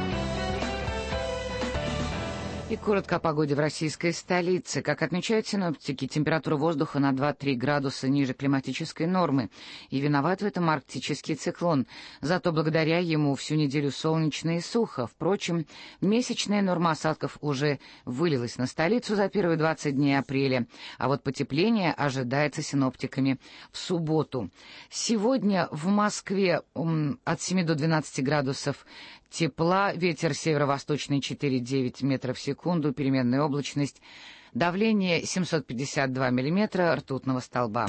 S2: И коротко о погоде в российской столице. Как отмечают синоптики, температура воздуха на 2-3 градуса ниже климатической нормы. И виноват в этом арктический циклон. Зато благодаря ему всю неделю солнечно и сухо. Впрочем, месячная норма осадков уже вылилась на столицу за первые 20 дней апреля. А вот потепление ожидается синоптиками в субботу. Сегодня в Москве от 7 до 12 градусов тепла, ветер северо-восточный 4,9 метров в секунду, переменная облачность, давление 752 миллиметра ртутного столба.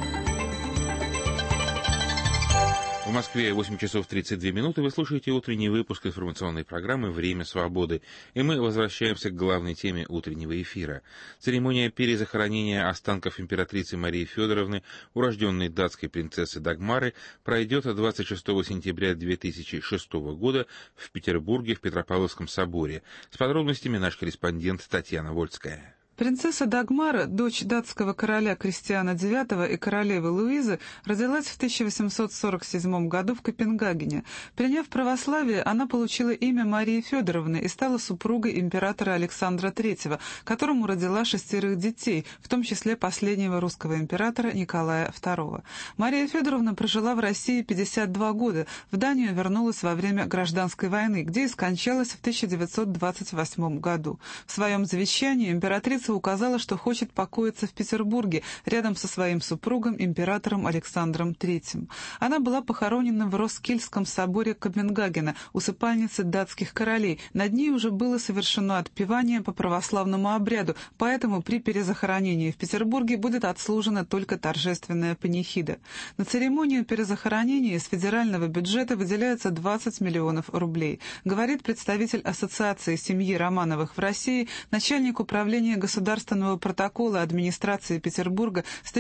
S3: В Москве 8 часов 32 минуты. Вы слушаете утренний выпуск информационной программы «Время свободы». И мы возвращаемся к главной теме утреннего эфира. Церемония перезахоронения останков императрицы Марии Федоровны, урожденной датской принцессы Дагмары, пройдет 26 сентября 2006 года в Петербурге в Петропавловском соборе. С подробностями наш корреспондент Татьяна Вольская.
S7: Принцесса Дагмара, дочь датского короля Кристиана IX и королевы Луизы, родилась в 1847 году в Копенгагене. Приняв православие, она получила имя Марии Федоровны и стала супругой императора Александра III, которому родила 6 детей, в том числе последнего русского императора Николая II. Мария Федоровна прожила в России 52 года, в Данию вернулась во время Гражданской войны, где и скончалась в 1928 году. В своем завещании императрица императрица указала, что хочет покоиться в Петербурге, рядом со своим супругом, императором Александром III. Она была похоронена в Роскильдском соборе Копенгагена, усыпальнице датских королей. Над ней уже было совершено отпевание по православному обряду, поэтому при перезахоронении в Петербурге будет отслужена только торжественная панихида. На церемонию перезахоронения из федерального бюджета выделяется 20 миллионов рублей, говорит представитель Ассоциации семьи Романовых в России, начальник управления государственного протокола администрации Петербурга с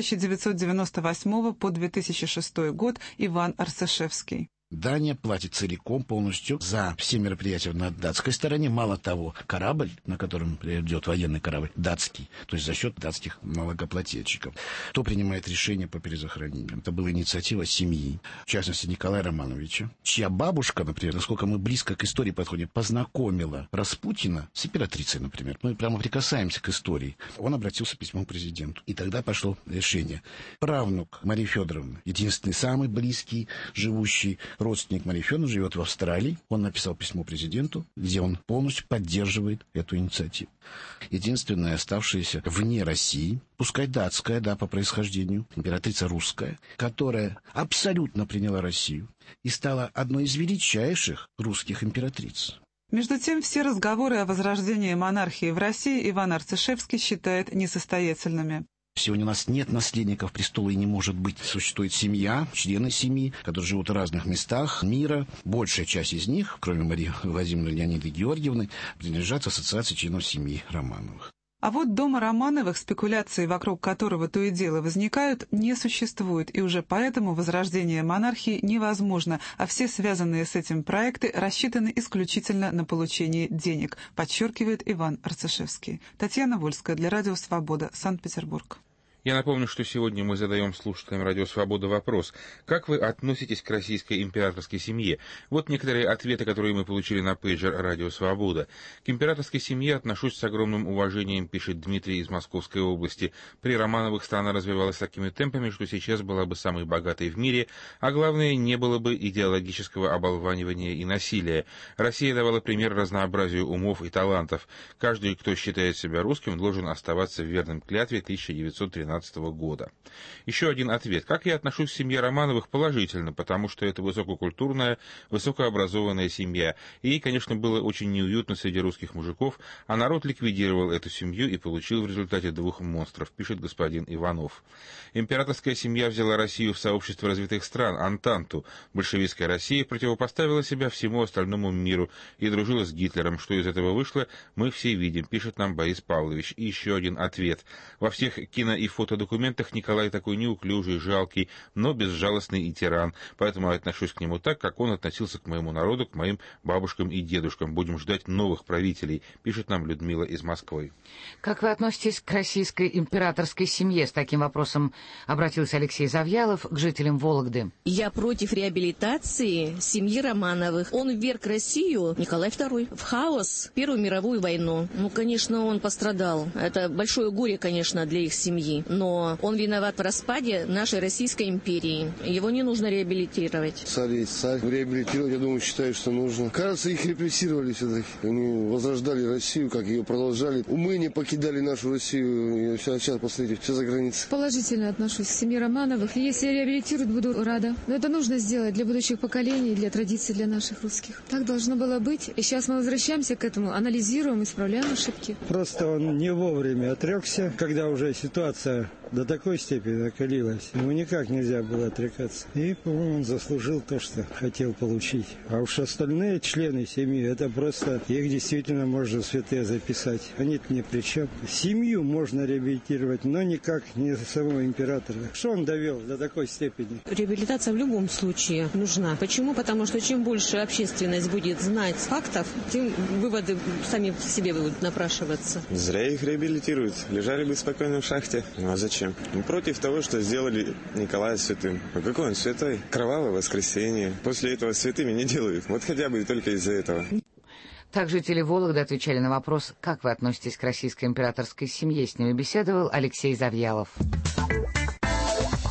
S7: 1998 по 2006 год Иван Арцишевский.
S8: Дания платит целиком, полностью за все мероприятия на датской стороне. Мало того, корабль, на котором идет военный корабль, датский, то есть за счет датских налогоплательщиков. Кто принимает решение по перезахоронению? Это была инициатива семьи, в частности Николая Романовича, чья бабушка, например, насколько мы близко к истории подходим, познакомила Распутина с императрицей, например. Мы прямо прикасаемся к истории. Он обратился письмом к президенту, и тогда пошло решение. Правнук Марии Федоровны, единственный, самый близкий, живущий родственник Марии Федоровны, живет в Австралии. Он написал письмо президенту, где он полностью поддерживает эту инициативу. Единственная оставшаяся вне России, пускай датская, да, по происхождению, императрица русская, которая абсолютно приняла Россию и стала одной из величайших русских императриц.
S7: Между тем, все разговоры о возрождении монархии в России Иван Арцишевский считает несостоятельными.
S8: Сегодня у нас нет наследников престола и не может быть. Существует семья, члены семьи, которые живут в разных местах мира. Большая часть из них, кроме Марии Владимировны, Леониды Георгиевны, принадлежат ассоциации членов семьи Романовых.
S7: А вот дома Романовых, спекуляции вокруг которого то и дело возникают, не существует, и уже поэтому возрождение монархии невозможно, а все связанные с этим проекты рассчитаны исключительно на получение денег, подчеркивает Иван Арцишевский. Татьяна Вольская для Радио Свобода, Санкт-Петербург.
S3: Я напомню, что сегодня мы задаем слушателям Радио Свобода вопрос: как вы относитесь к российской императорской семье? Вот некоторые ответы, которые мы получили на пейджер Радио Свобода. К императорской семье отношусь с огромным уважением, пишет Дмитрий из Московской области. При Романовых страна развивалась такими темпами, что сейчас была бы самой богатой в мире, а главное, не было бы идеологического оболванивания и насилия. Россия давала пример разнообразию умов и талантов. Каждый, кто считает себя русским, должен оставаться верным клятве 1913 года. Еще один ответ. Как я отношусь к семье Романовых? Положительно, потому что это высококультурная, высокообразованная семья. И ей, конечно, было очень неуютно среди русских мужиков, а народ ликвидировал эту семью и получил в результате двух монстров, пишет господин Иванов. Императорская семья взяла Россию в сообщество развитых стран, Антанту. Большевистская Россия противопоставила себя всему остальному миру и дружила с Гитлером. Что из этого вышло, мы все видим, пишет нам Борис Павлович. И еще один ответ. Во всех кино- и фотодокументах Николай такой неуклюжий, жалкий, но безжалостный и тиран. Поэтому я отношусь к нему так, как он относился к моему народу, к моим бабушкам и дедушкам. Будем ждать новых правителей, пишет нам Людмила из Москвы.
S2: Как вы относитесь к российской императорской семье? С таким вопросом обратился Алексей Завьялов к жителям Вологды.
S22: Я против реабилитации семьи Романовых. Он вверг Россию, Николай II, в хаос, Первую мировую войну. Ну, конечно, он пострадал. Это большое горе, конечно, для их семьи. Но он виноват в распаде нашей Российской империи. Его не нужно реабилитировать.
S23: Царь есть царь. Реабилитировать, я думаю, считаю, что нужно. Кажется, их репрессировали все-таки. Они возрождали Россию, как ее продолжали. Умы не покидали нашу Россию. И сейчас, посмотрите, все за границей.
S24: Положительно отношусь к семье Романовых. Если реабилитируют, буду рада. Но это нужно сделать для будущих поколений, для традиций, для наших русских. Так должно было быть. И сейчас мы возвращаемся к этому, анализируем, исправляем ошибки.
S25: Просто он не вовремя отрекся, когда уже ситуация до такой степени накалилась. Ему никак нельзя было отрекаться. И, по-моему, он заслужил то, что хотел получить. А уж остальные члены семьи, это просто их действительно можно в святые записать. Они-то ни при чем. Семью можно реабилитировать, но никак не самого императора. Что он довел до такой степени?
S22: Реабилитация в любом случае нужна. Почему? Потому что чем больше общественность будет знать фактов, тем выводы сами в себе будут напрашиваться.
S26: Зря их реабилитируют. Лежали бы спокойно в шахте. Ну а зачем? Мы против того, что сделали Николая святым. А какой он святой? Кровавое воскресенье. После этого святыми не делают. Вот хотя бы и только из-за этого.
S2: Так жители Вологды отвечали на вопрос, как вы относитесь к российской императорской семье. С ними беседовал Алексей Завьялов.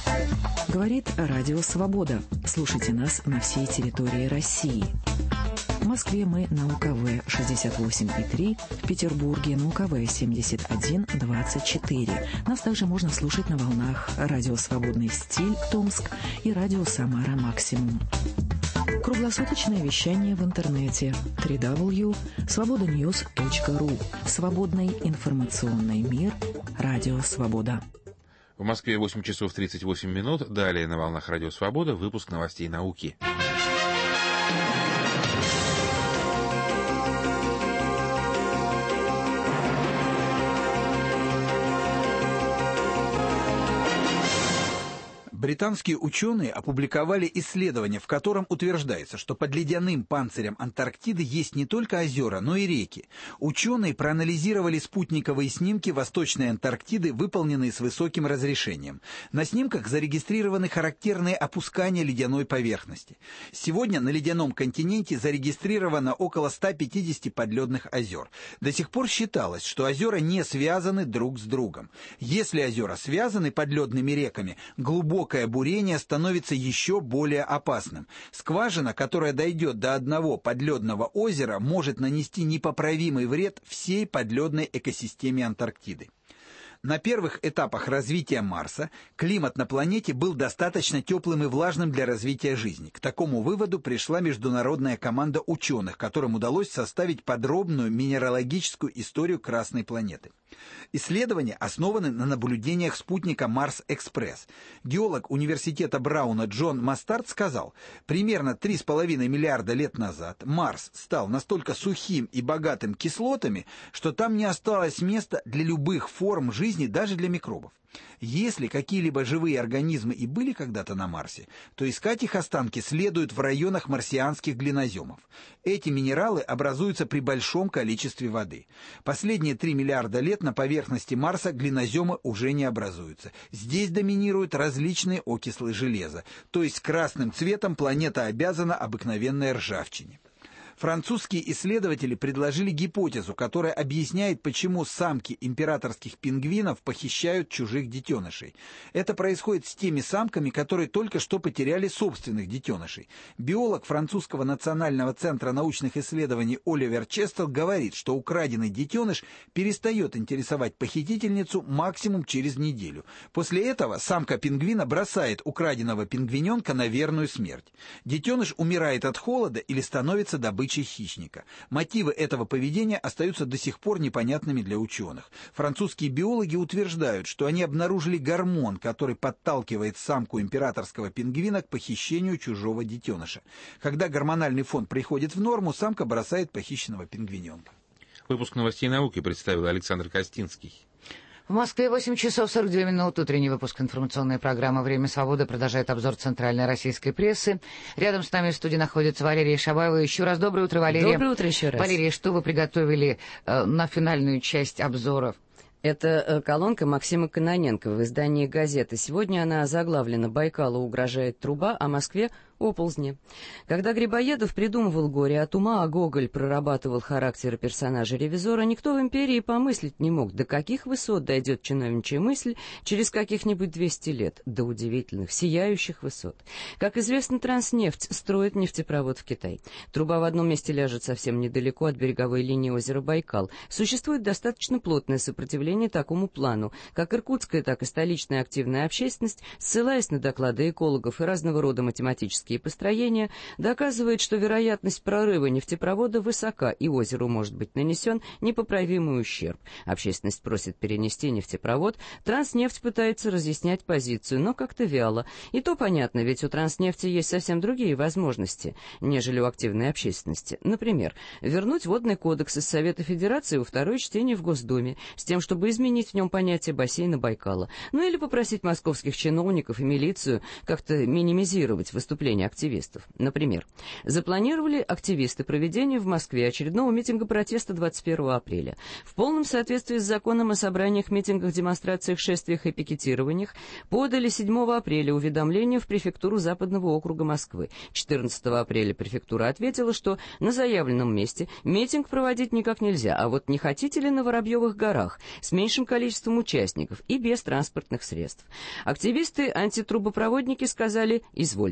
S14: Говорит Радио Свобода. Слушайте нас на всей территории России. В Москве мы на УКВ 68,3, в Петербурге на УКВ 71,24. Нас также можно слушать на волнах радио «Свободный стиль» Томск и радио «Самара Максимум». Круглосуточное вещание в интернете www.svobodanews.ru. Свободный информационный мир. Радио «Свобода».
S3: В Москве 8 часов 38 минут. Далее на волнах радио «Свобода» выпуск новостей науки.
S5: Британские ученые опубликовали исследование, в котором утверждается, что под ледяным панцирем Антарктиды есть не только озера, но и реки. Ученые проанализировали спутниковые снимки Восточной Антарктиды, выполненные с высоким разрешением. На снимках зарегистрированы характерные опускания ледяной поверхности. Сегодня на ледяном континенте зарегистрировано около 150 подледных озер. До сих пор считалось, что озера не связаны друг с другом. Если озера связаны подледными реками, глубокое бурение становится еще более опасным. Скважина, которая дойдет до одного подледного озера, может нанести непоправимый вред всей подледной экосистеме Антарктиды. На первых этапах развития Марса климат на планете был достаточно теплым и влажным для развития жизни. К такому выводу пришла международная команда ученых, которым удалось составить подробную минералогическую историю Красной планеты. Исследования основаны на наблюдениях спутника Марс-Экспресс. Геолог университета Брауна Джон Мастард сказал, примерно 3,5 миллиарда лет назад Марс стал настолько сухим и богатым кислотами, что там не осталось места для любых форм жизни, даже для микробов. Если какие-либо живые организмы и были когда-то на Марсе, то искать их останки следует в районах марсианских глиноземов. Эти минералы образуются при большом количестве воды. Последние 3 миллиарда лет на поверхности Марса глиноземы уже не образуются. Здесь доминируют различные окислы железа, то есть красным цветом планета обязана обыкновенной ржавчине. Французские исследователи предложили гипотезу, которая объясняет, почему самки императорских пингвинов похищают чужих детенышей. Это происходит с теми самками, которые только что потеряли собственных детенышей. Биолог французского национального центра научных исследований Оливер Честел говорит, что украденный детеныш перестает интересовать похитительницу максимум через неделю. После этого самка пингвина бросает украденного пингвиненка на верную смерть. Детеныш умирает от холода или становится добычей хищника. Мотивы этого поведения остаются до сих пор непонятными для ученых. Французские биологи утверждают, что они обнаружили гормон, который подталкивает самку императорского пингвина к похищению чужого детеныша. Когда гормональный фон приходит в норму, самка бросает похищенного пингвиненка.
S3: Выпуск новостей науки представил Александр Костинский.
S2: В Москве 8 часов 42 минуты. Утренний выпуск информационной программы «Время свободы» продолжает обзор центральной российской прессы. Рядом с нами в студии находится Валерия Шабаева. Еще раз доброе утро, Валерия.
S4: Доброе утро еще раз.
S2: Валерия, что вы приготовили на финальную часть обзора?
S4: Это колонка Максима Кононенко в издании «Газета». Сегодня она озаглавлена «Байкалу угрожает труба, а Москве оползни». Когда Грибоедов придумывал «Горе от ума», а Гоголь прорабатывал характеры персонажа ревизора, никто в империи помыслить не мог, до каких высот дойдет чиновничья мысль через каких-нибудь 200 лет, до удивительных, сияющих высот. Как известно, Транснефть строит нефтепровод в Китай. Труба в одном месте ляжет совсем недалеко от береговой линии озера Байкал. Существует достаточно плотное сопротивление такому плану. Как иркутская, так и столичная активная общественность, ссылаясь на доклады экологов и разного рода математические построения, доказывает, что вероятность прорыва нефтепровода высока, и озеру может быть нанесен непоправимый ущерб. Общественность просит перенести нефтепровод, Транснефть пытается разъяснять позицию, но как-то вяло. И то понятно, ведь у Транснефти есть совсем другие возможности, нежели у активной общественности. Например, вернуть водный кодекс из Совета Федерации во второе чтение в Госдуме, с тем, чтобы изменить в нем понятие бассейна Байкала. Ну или попросить московских чиновников и милицию как-то минимизировать выступления активистов. Например, запланировали активисты проведение в Москве очередного митинга протеста 21 апреля. В полном соответствии с законом о собраниях, митингах, демонстрациях, шествиях и пикетированиях подали 7 апреля уведомление в префектуру Западного округа Москвы. 14 апреля префектура ответила, что на заявленном месте митинг проводить никак нельзя, а вот не хотите ли на Воробьевых горах с меньшим количеством участников и без транспортных средств. Активисты-антитрубопроводники сказали «извольте» и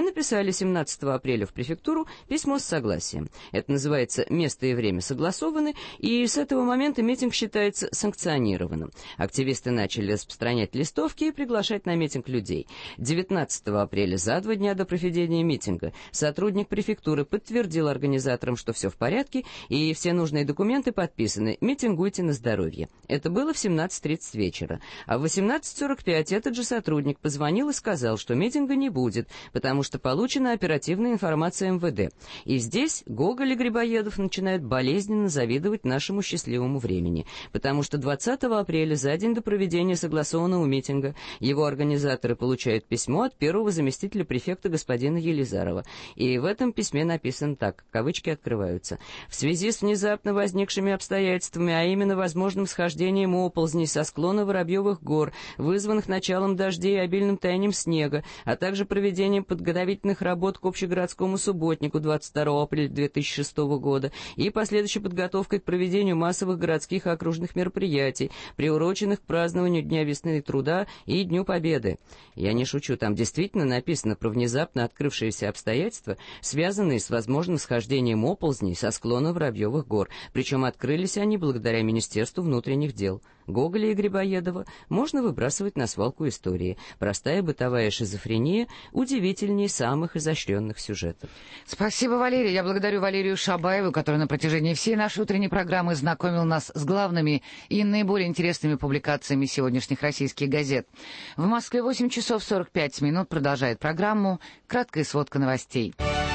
S9: написали 17 апреля в префектуру письмо с согласием. Это называется «Место и время согласованы», и с этого момента митинг считается санкционированным. Активисты начали распространять листовки и приглашать на митинг людей. 19 апреля, за 2 дня до проведения митинга, сотрудник префектуры подтвердил организаторам, что все в порядке и все нужные документы подписаны. Митингуйте на здоровье. Это было в 17:30 вечера. А в 18:45 этот же сотрудник позвонил и сказал, что митинга не будет, потому что получена оперативная информация МВД. И здесь Гоголь и Грибоедов начинают болезненно завидовать нашему счастливому времени, потому что 20 апреля, за день до проведения согласованного митинга, его организаторы получают письмо от первого заместителя префекта господина Елизарова. И в этом письме написано так, кавычки открываются: «В связи с внезапно возникшими обстоятельствами, а именно возможным схождением оползней со склона Воробьевых гор, вызванных началом дождей и обильным таянием снега, а также проведением подготовительных работ к общегородскому субботнику 22 апреля 2006 года и последующей подготовкой к проведению массовых городских и окружных мероприятий, приуроченных к празднованию Дня весны и труда и Дню Победы». Я не шучу, там действительно написано про внезапно открывшиеся обстоятельства, связанные с возможным схождением оползней со склона Воробьевых гор, причем открылись они благодаря Министерству внутренних дел. Гоголя и Грибоедова можно выбрасывать на свалку истории. Простая бытовая шизофрения удивительнее самых изощренных сюжетов.
S2: Спасибо, Валерий. Я благодарю Валерию Шабаеву, который на протяжении всей нашей утренней программы знакомил нас с главными и наиболее интересными публикациями сегодняшних российских газет. В Москве 8 часов 45 минут продолжает программу «Краткая сводка новостей».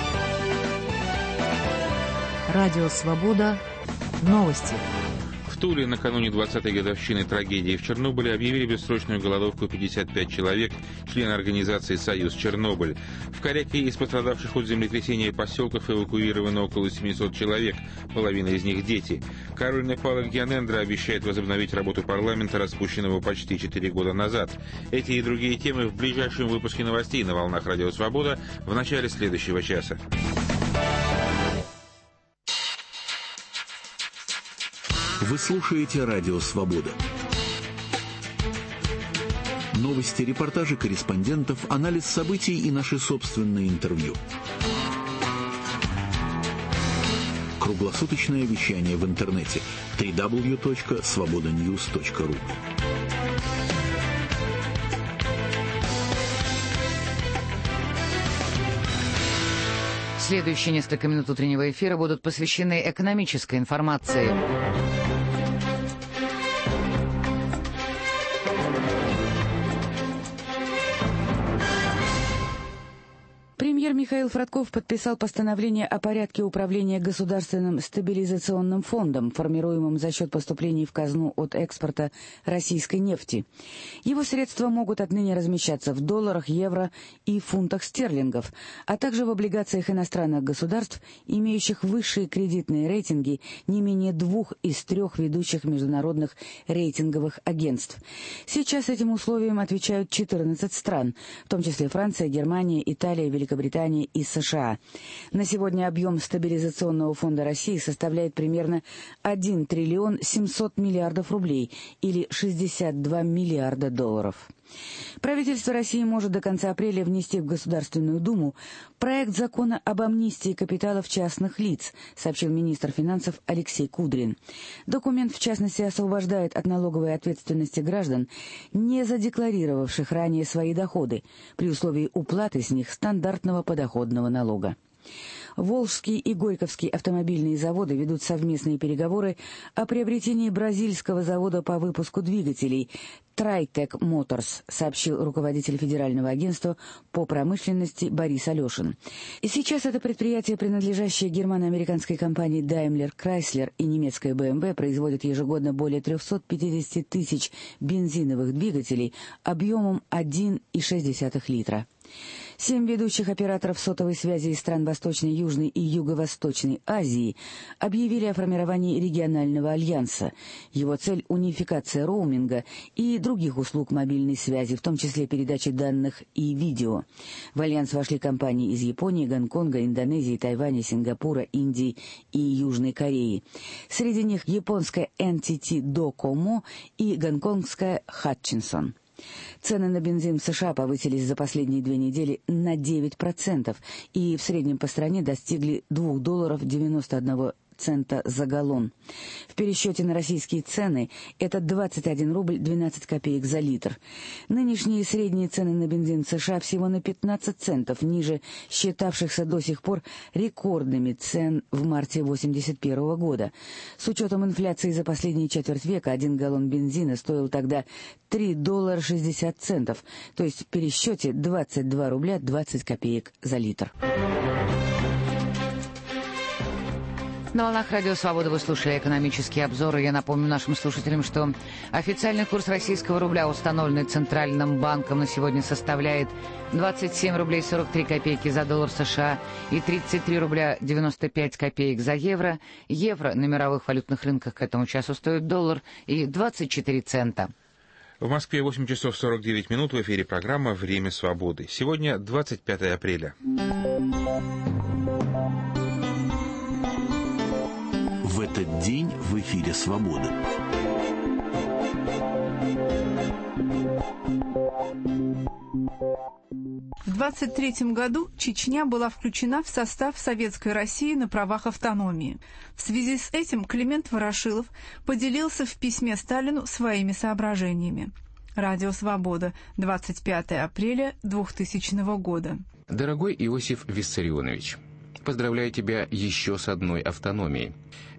S14: Радио «Свобода». Новости.
S3: В Туле накануне 20-й годовщины трагедии в Чернобыле объявили бессрочную голодовку 55 человек, члены организации «Союз Чернобыль». В Коряке из пострадавших от землетрясения поселков эвакуировано около 700 человек, половина из них дети. Каролина Палак-Гянендра обещает возобновить работу парламента, распущенного почти 4 года назад. Эти и другие темы в ближайшем выпуске новостей на волнах Радио Свобода в начале следующего часа.
S10: Вы слушаете Радио Свобода. Новости, репортажи корреспондентов, анализ событий и наши собственные интервью. Круглосуточное вещание в интернете www.svobodanews.ru.
S2: Следующие несколько минут утреннего эфира будут посвящены экономической информации. Премьер Михаил Фродков подписал постановление о порядке управления Государственным стабилизационным фондом, формируемым за счет поступлений в казну от экспорта российской нефти. Его средства могут отныне размещаться в долларах, евро и фунтах стерлингов, а также в облигациях иностранных государств, имеющих высшие кредитные рейтинги не менее 2 из 3 ведущих международных рейтинговых агентств. Сейчас этим условиям отвечают 14 стран, в том числе Франция, Германия, Италия, Великобритания и США. На сегодня объем стабилизационного фонда России составляет примерно 1 триллион 700 миллиардов рублей или 62 миллиарда долларов. Правительство России может до конца апреля внести в Государственную Думу проект закона об амнистии капиталов частных лиц, сообщил министр финансов Алексей Кудрин. Документ, в частности, освобождает от налоговой ответственности граждан, не задекларировавших ранее свои доходы, при условии уплаты с них стандартного подоходного налога. Волжский и Горьковский автомобильные заводы ведут совместные переговоры о приобретении бразильского завода по выпуску двигателей Tritec Motors, сообщил руководитель Федерального агентства по промышленности Борис Алешин. И сейчас это предприятие, принадлежащее германо-американской компании Daimler Chrysler и немецкой BMW, производит ежегодно более 350 тысяч бензиновых двигателей объемом 1,6 литра. 7 ведущих операторов сотовой связи из стран Восточной, Южной и Юго-Восточной Азии объявили о формировании регионального альянса. Его цель – унификация роуминга и других услуг мобильной связи, в том числе передачи данных и видео. В альянс вошли компании из Японии, Гонконга, Индонезии, Тайваня, Сингапура, Индии и Южной Кореи. Среди них японская NTT Docomo и гонконгская Hutchinson. Цены на бензин в США повысились за последние 2 недели на 9% и в среднем по стране достигли $2.91 за галлон. В пересчете на российские цены это 21 рубль 12 копеек за литр. Нынешние средние цены на бензин в США всего на 15 центов ниже считавшихся до сих пор рекордными цен в марте 1981 года. С учетом инфляции за последние четверть века 1 галлон бензина стоил тогда $3.60, то есть в пересчете 22 рубля 20 копеек за литр. На волнах Радио Свобода вы слушали экономические обзоры. Я напомню нашим слушателям, что официальный курс российского рубля, установленный Центральным банком, на сегодня составляет 27 рублей 43 копейки за доллар США и 33 рубля 95 копеек за евро. Евро на мировых валютных рынках к этому часу стоит $1 и 24 цента.
S3: В Москве 8 часов 49 минут, в эфире программа «Время свободы». Сегодня 25 апреля.
S10: В этот день в эфире «Свободы».
S11: В 1923 году Чечня была включена в состав Советской России на правах автономии. В связи с этим Климент Ворошилов поделился в письме Сталину своими соображениями. Радио «Свобода», 25 апреля 2000 года.
S12: Дорогой Иосиф Виссарионович, поздравляю тебя еще с одной автономией.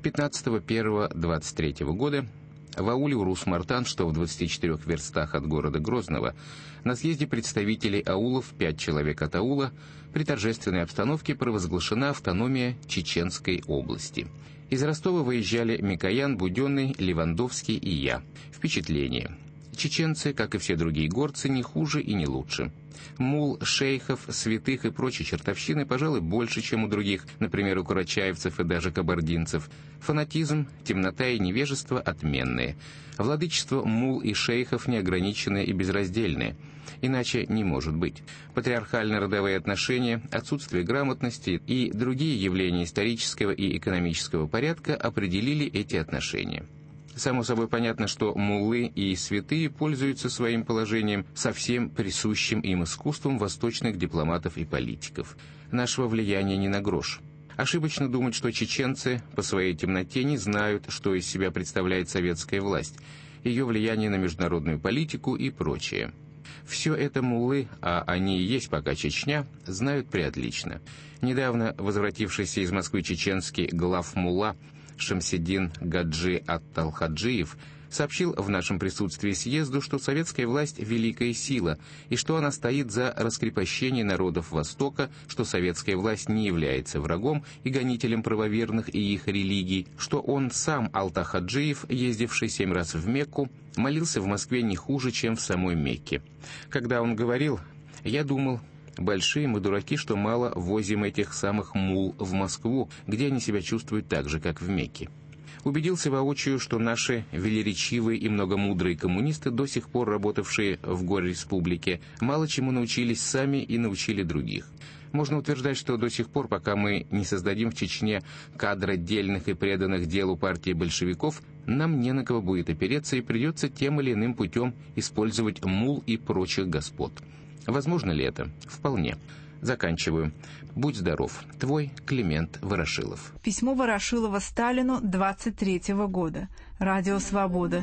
S12: 15.01.23 года в ауле Урус-Мартан, что в 24 верстах от города Грозного, на съезде представителей аулов 5 человек от аула при торжественной обстановке провозглашена автономия Чеченской области. Из Ростова выезжали Микоян, Буденный, Левандовский и я. Впечатление. Чеченцы, как и все другие горцы, не хуже и не лучше. Мул, шейхов, святых и прочей чертовщины, пожалуй, больше, чем у других, например, у карачаевцев и даже кабардинцев. Фанатизм, темнота и невежество отменные. Владычество мул и шейхов неограниченное и безраздельное. Иначе не может быть. Патриархально-родовые отношения, отсутствие грамотности и другие явления исторического и экономического порядка определили эти отношения. Само собой понятно, что муллы и святые пользуются своим положением совсем присущим им искусством восточных дипломатов и политиков. Нашего влияния не на грош. Ошибочно думать, что чеченцы по своей темноте не знают, что из себя представляет советская власть, ее влияние на международную политику и прочее. Все это муллы, а они и есть пока Чечня, знают преотлично. Недавно возвратившийся из Москвы чеченский главмулла Шамсиддин Гаджи Ат-Талхаджиев сообщил в нашем присутствии съезду, что советская власть – великая сила, и что она стоит за раскрепощение народов Востока, что советская власть не является врагом и гонителем правоверных и их религий, что он сам, Алтахаджиев, ездивший 7 раз в Мекку, молился в Москве не хуже, чем в самой Мекке. Когда он говорил, я думал, большие мы дураки, что мало возим этих самых мул в Москву, где они себя чувствуют так же, как в Мекке. Убедился воочию, что наши велеречивые и многомудрые коммунисты, до сих пор работавшие в Горе-Республике, мало чему научились сами и научили других. Можно утверждать, что до сих пор, пока мы не создадим в Чечне кадр отдельных и преданных делу партии большевиков, нам не на кого будет опереться и придется тем или иным путем использовать мул и прочих господ. Возможно ли это? Вполне. Заканчиваю. Будь здоров. Твой Климент Ворошилов.
S11: Письмо Ворошилова Сталину 23 года. Радио «Свобода»,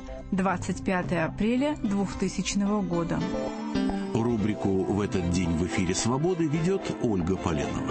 S11: 25 апреля 2000 года.
S10: Рубрику «В этот день в эфире «Свободы» ведет Ольга Поленова.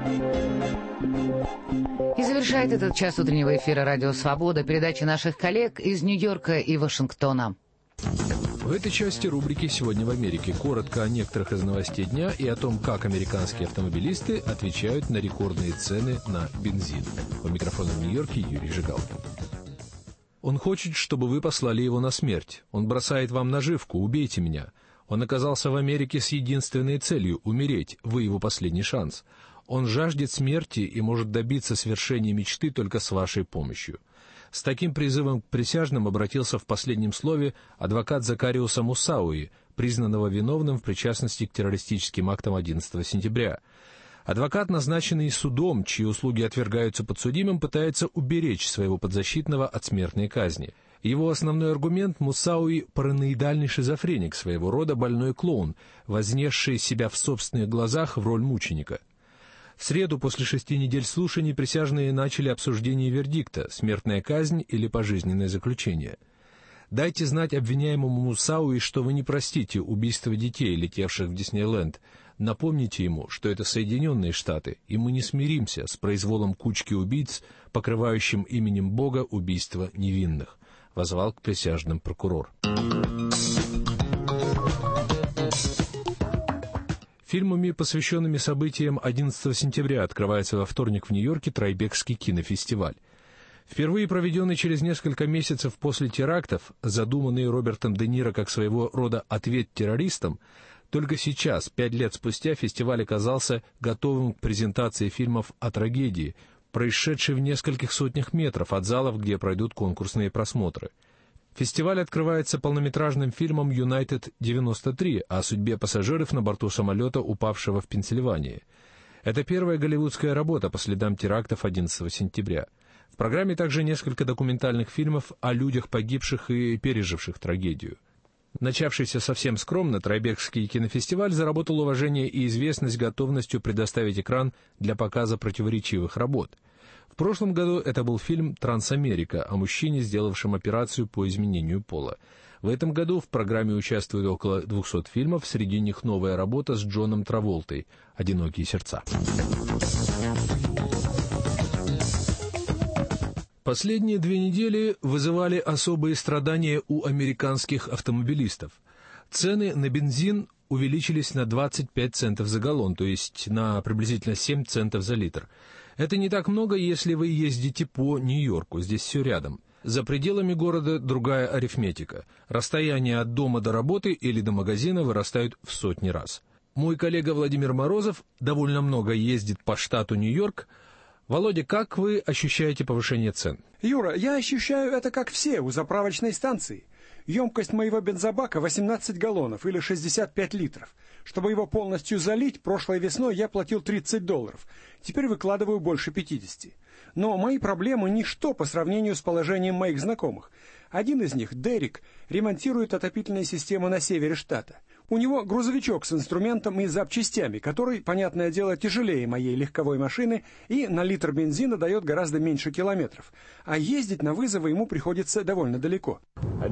S2: И завершает этот час утреннего эфира «Радио Свобода» передачи наших коллег из Нью-Йорка и Вашингтона.
S20: В этой части рубрики «Сегодня в Америке» коротко о некоторых из новостей дня и о том, как американские автомобилисты отвечают на рекордные цены на бензин. У микрофона в Нью-Йорке Юрий Жигалкин. Он хочет, чтобы вы послали его на смерть. Он бросает вам наживку «Убейте меня». Он оказался в Америке с единственной целью – умереть. Вы его последний шанс. Он жаждет смерти и может добиться свершения мечты только с вашей помощью. С таким призывом к присяжным обратился в последнем слове адвокат Закариуса Мусауи, признанного виновным в причастности к террористическим актам 11 сентября. Адвокат, назначенный судом, чьи услуги отвергаются подсудимым, пытается уберечь своего подзащитного от смертной казни. Его основной аргумент — Мусауи — параноидальный шизофреник, своего рода больной клоун, вознесший себя в собственных глазах в роль мученика. В среду после 6 недель слушаний присяжные начали обсуждение вердикта — смертная казнь или пожизненное заключение. Дайте знать обвиняемому Мусауи, что вы не простите убийство детей, летевших в Диснейленд. Напомните ему, что это Соединенные Штаты, и мы не смиримся с произволом кучки убийц, покрывающим именем Бога убийство невинных, — воззвал к присяжным прокурор. Фильмами, посвященными событиям 11 сентября, открывается во вторник в Нью-Йорке Трайбекский кинофестиваль. Впервые проведенный через несколько месяцев после терактов, задуманный Робертом Де Ниро как своего рода ответ террористам, только сейчас, 5 лет спустя, фестиваль оказался готовым к презентации фильмов о трагедии, происшедшей в нескольких сотнях метров от залов, где пройдут конкурсные просмотры. Фестиваль открывается полнометражным фильмом «Юнайтед-93» о судьбе пассажиров на борту самолета, упавшего в Пенсильвании. Это первая голливудская работа по следам терактов 11 сентября. В программе также несколько документальных фильмов о людях, погибших и переживших трагедию. Начавшийся совсем скромно, Трайбекский кинофестиваль заработал уважение и известность готовностью предоставить экран для показа противоречивых работ. В прошлом году это был фильм «Трансамерика» о мужчине, сделавшем операцию по изменению пола. В этом году в программе участвует около 200 фильмов, среди них новая работа с Джоном Траволтой «Одинокие сердца». Последние 2 недели вызывали особые страдания у американских автомобилистов. Цены на бензин увеличились на 25 центов за галлон, то есть на приблизительно 7 центов за литр. Это не так много, если вы ездите по Нью-Йорку, здесь все рядом. За пределами города другая арифметика. Расстояние от дома до работы или до магазина вырастают в сотни раз. Мой коллега Владимир Морозов довольно много ездит по штату Нью-Йорк. Володя, как вы ощущаете повышение цен?
S13: Юра, я ощущаю это как все у заправочной станции. Емкость моего бензобака 18 галлонов или 65 литров. Чтобы его полностью залить, прошлой весной я платил $30. Теперь выкладываю больше 50. Но мои проблемы ничто по сравнению с положением моих знакомых. Один из них, Дерек, ремонтирует отопительные системы на севере штата. У него грузовичок с инструментом и запчастями, который, понятное дело, тяжелее моей легковой машины и на литр бензина дает гораздо меньше километров. А ездить на вызовы ему приходится довольно далеко.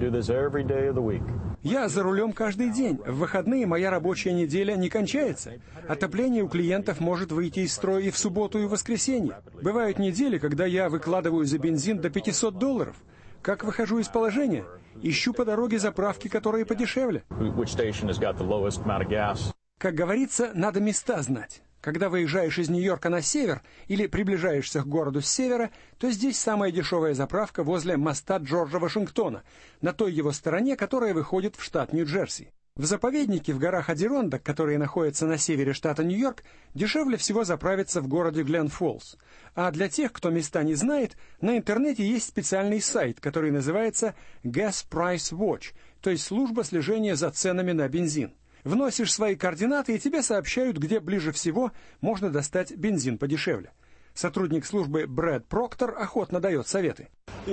S13: Я за рулем каждый день. В выходные моя рабочая неделя не кончается. Отопление у клиентов может выйти из строя и в субботу, и в воскресенье. Бывают недели, когда я выкладываю за бензин до $500. Как выхожу из положения? Ищу по дороге заправки, которые подешевле. Как говорится, надо места знать. Когда выезжаешь из Нью-Йорка на север или приближаешься к городу с севера, то здесь самая дешевая заправка возле моста Джорджа Вашингтона, на той его стороне, которая выходит в штат Нью-Джерси. В заповеднике в горах Адирондак, которые находятся на севере штата Нью-Йорк, дешевле всего заправиться в городе Глен-Фоллс. А для тех, кто места не знает, на интернете есть специальный сайт, который называется Gas Price Watch, то есть служба слежения за ценами на бензин. Вносишь свои координаты, и тебе сообщают, где ближе всего можно достать бензин подешевле. Сотрудник службы Брэд Проктор охотно дает советы.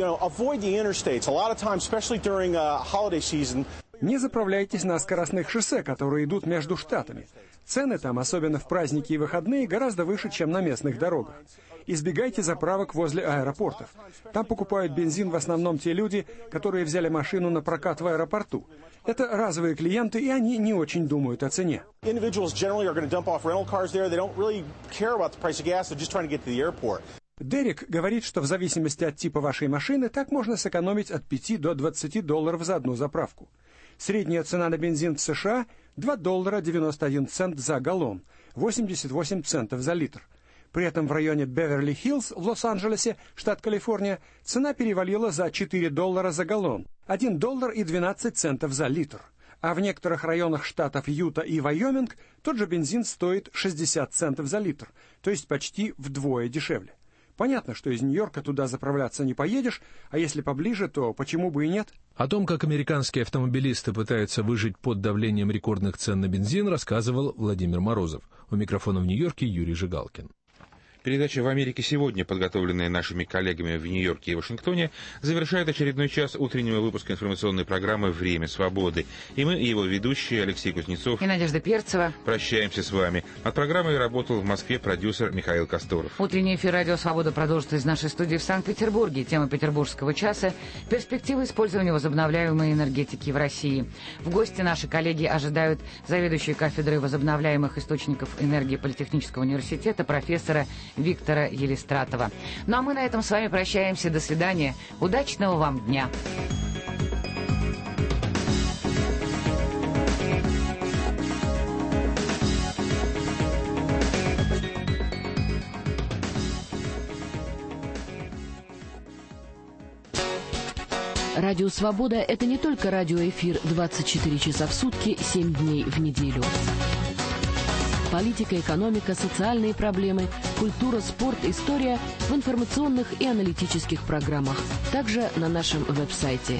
S13: Не заправляйтесь на скоростных шоссе, которые идут между штатами. Цены там, особенно в праздники и выходные, гораздо выше, чем на местных дорогах. Избегайте заправок возле аэропортов. Там покупают бензин в основном те люди, которые взяли машину на прокат в аэропорту. Это разовые клиенты, и они не очень думают о цене. Дерек говорит, что в зависимости от типа вашей машины так можно сэкономить от $5 до $20 за одну заправку. Средняя цена на бензин в США – $2.91 за галлон, 88 центов за литр. При этом в районе Беверли-Хиллз в Лос-Анджелесе, штат Калифорния, цена перевалила за $4 за галлон, $1.12 за литр. А в некоторых районах штатов Юта и Вайоминг тот же бензин стоит 60 центов за литр, то есть почти вдвое дешевле. Понятно, что из Нью-Йорка туда заправляться не поедешь, а если поближе, то почему бы и нет?
S20: О том, как американские автомобилисты пытаются выжить под давлением рекордных цен на бензин, рассказывал Владимир Морозов. У микрофона в Нью-Йорке Юрий Жигалкин.
S3: Передача «В Америке сегодня», подготовленная нашими коллегами в Нью-Йорке и Вашингтоне, завершает очередной час утреннего выпуска информационной программы «Время свободы». И мы, его ведущие Алексей Кузнецов
S2: и Надежда Перцева,
S3: прощаемся с вами. Над программой работал в Москве продюсер Михаил Косторов.
S2: Утренний эфир «Радио Свобода» продолжится из нашей студии в Санкт-Петербурге. Тема петербургского часа — перспективы использования возобновляемой энергетики в России. В гости наши коллеги ожидают заведующий кафедрой возобновляемых источников энергии Политехнического университета профессора Виктора Елистратова. Ну а мы на этом с вами прощаемся. До свидания. Удачного вам дня.
S14: Радио «Свобода» — это не только радиоэфир 24 часа в сутки, 7 дней в неделю. Политика, экономика, социальные проблемы, культура, спорт, история в информационных и аналитических программах. Также на нашем веб-сайте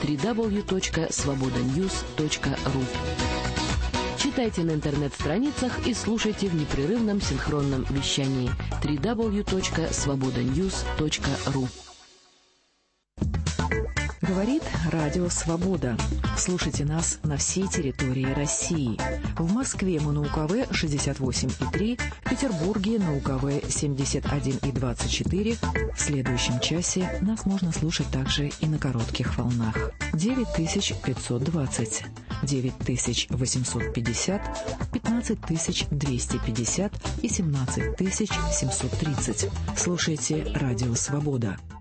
S14: www.svobodanews.ru. Читайте на интернет-страницах и слушайте в непрерывном синхронном вещании www.svobodanews.ru. Говорит Радио Свобода. Слушайте нас на всей территории России. В Москве мы на УКВ 68,3, в Петербурге на УКВ 71,24. В следующем часе нас можно слушать также и на коротких волнах. 9520, 9850, 15250 и 17730. Слушайте Радио Свобода.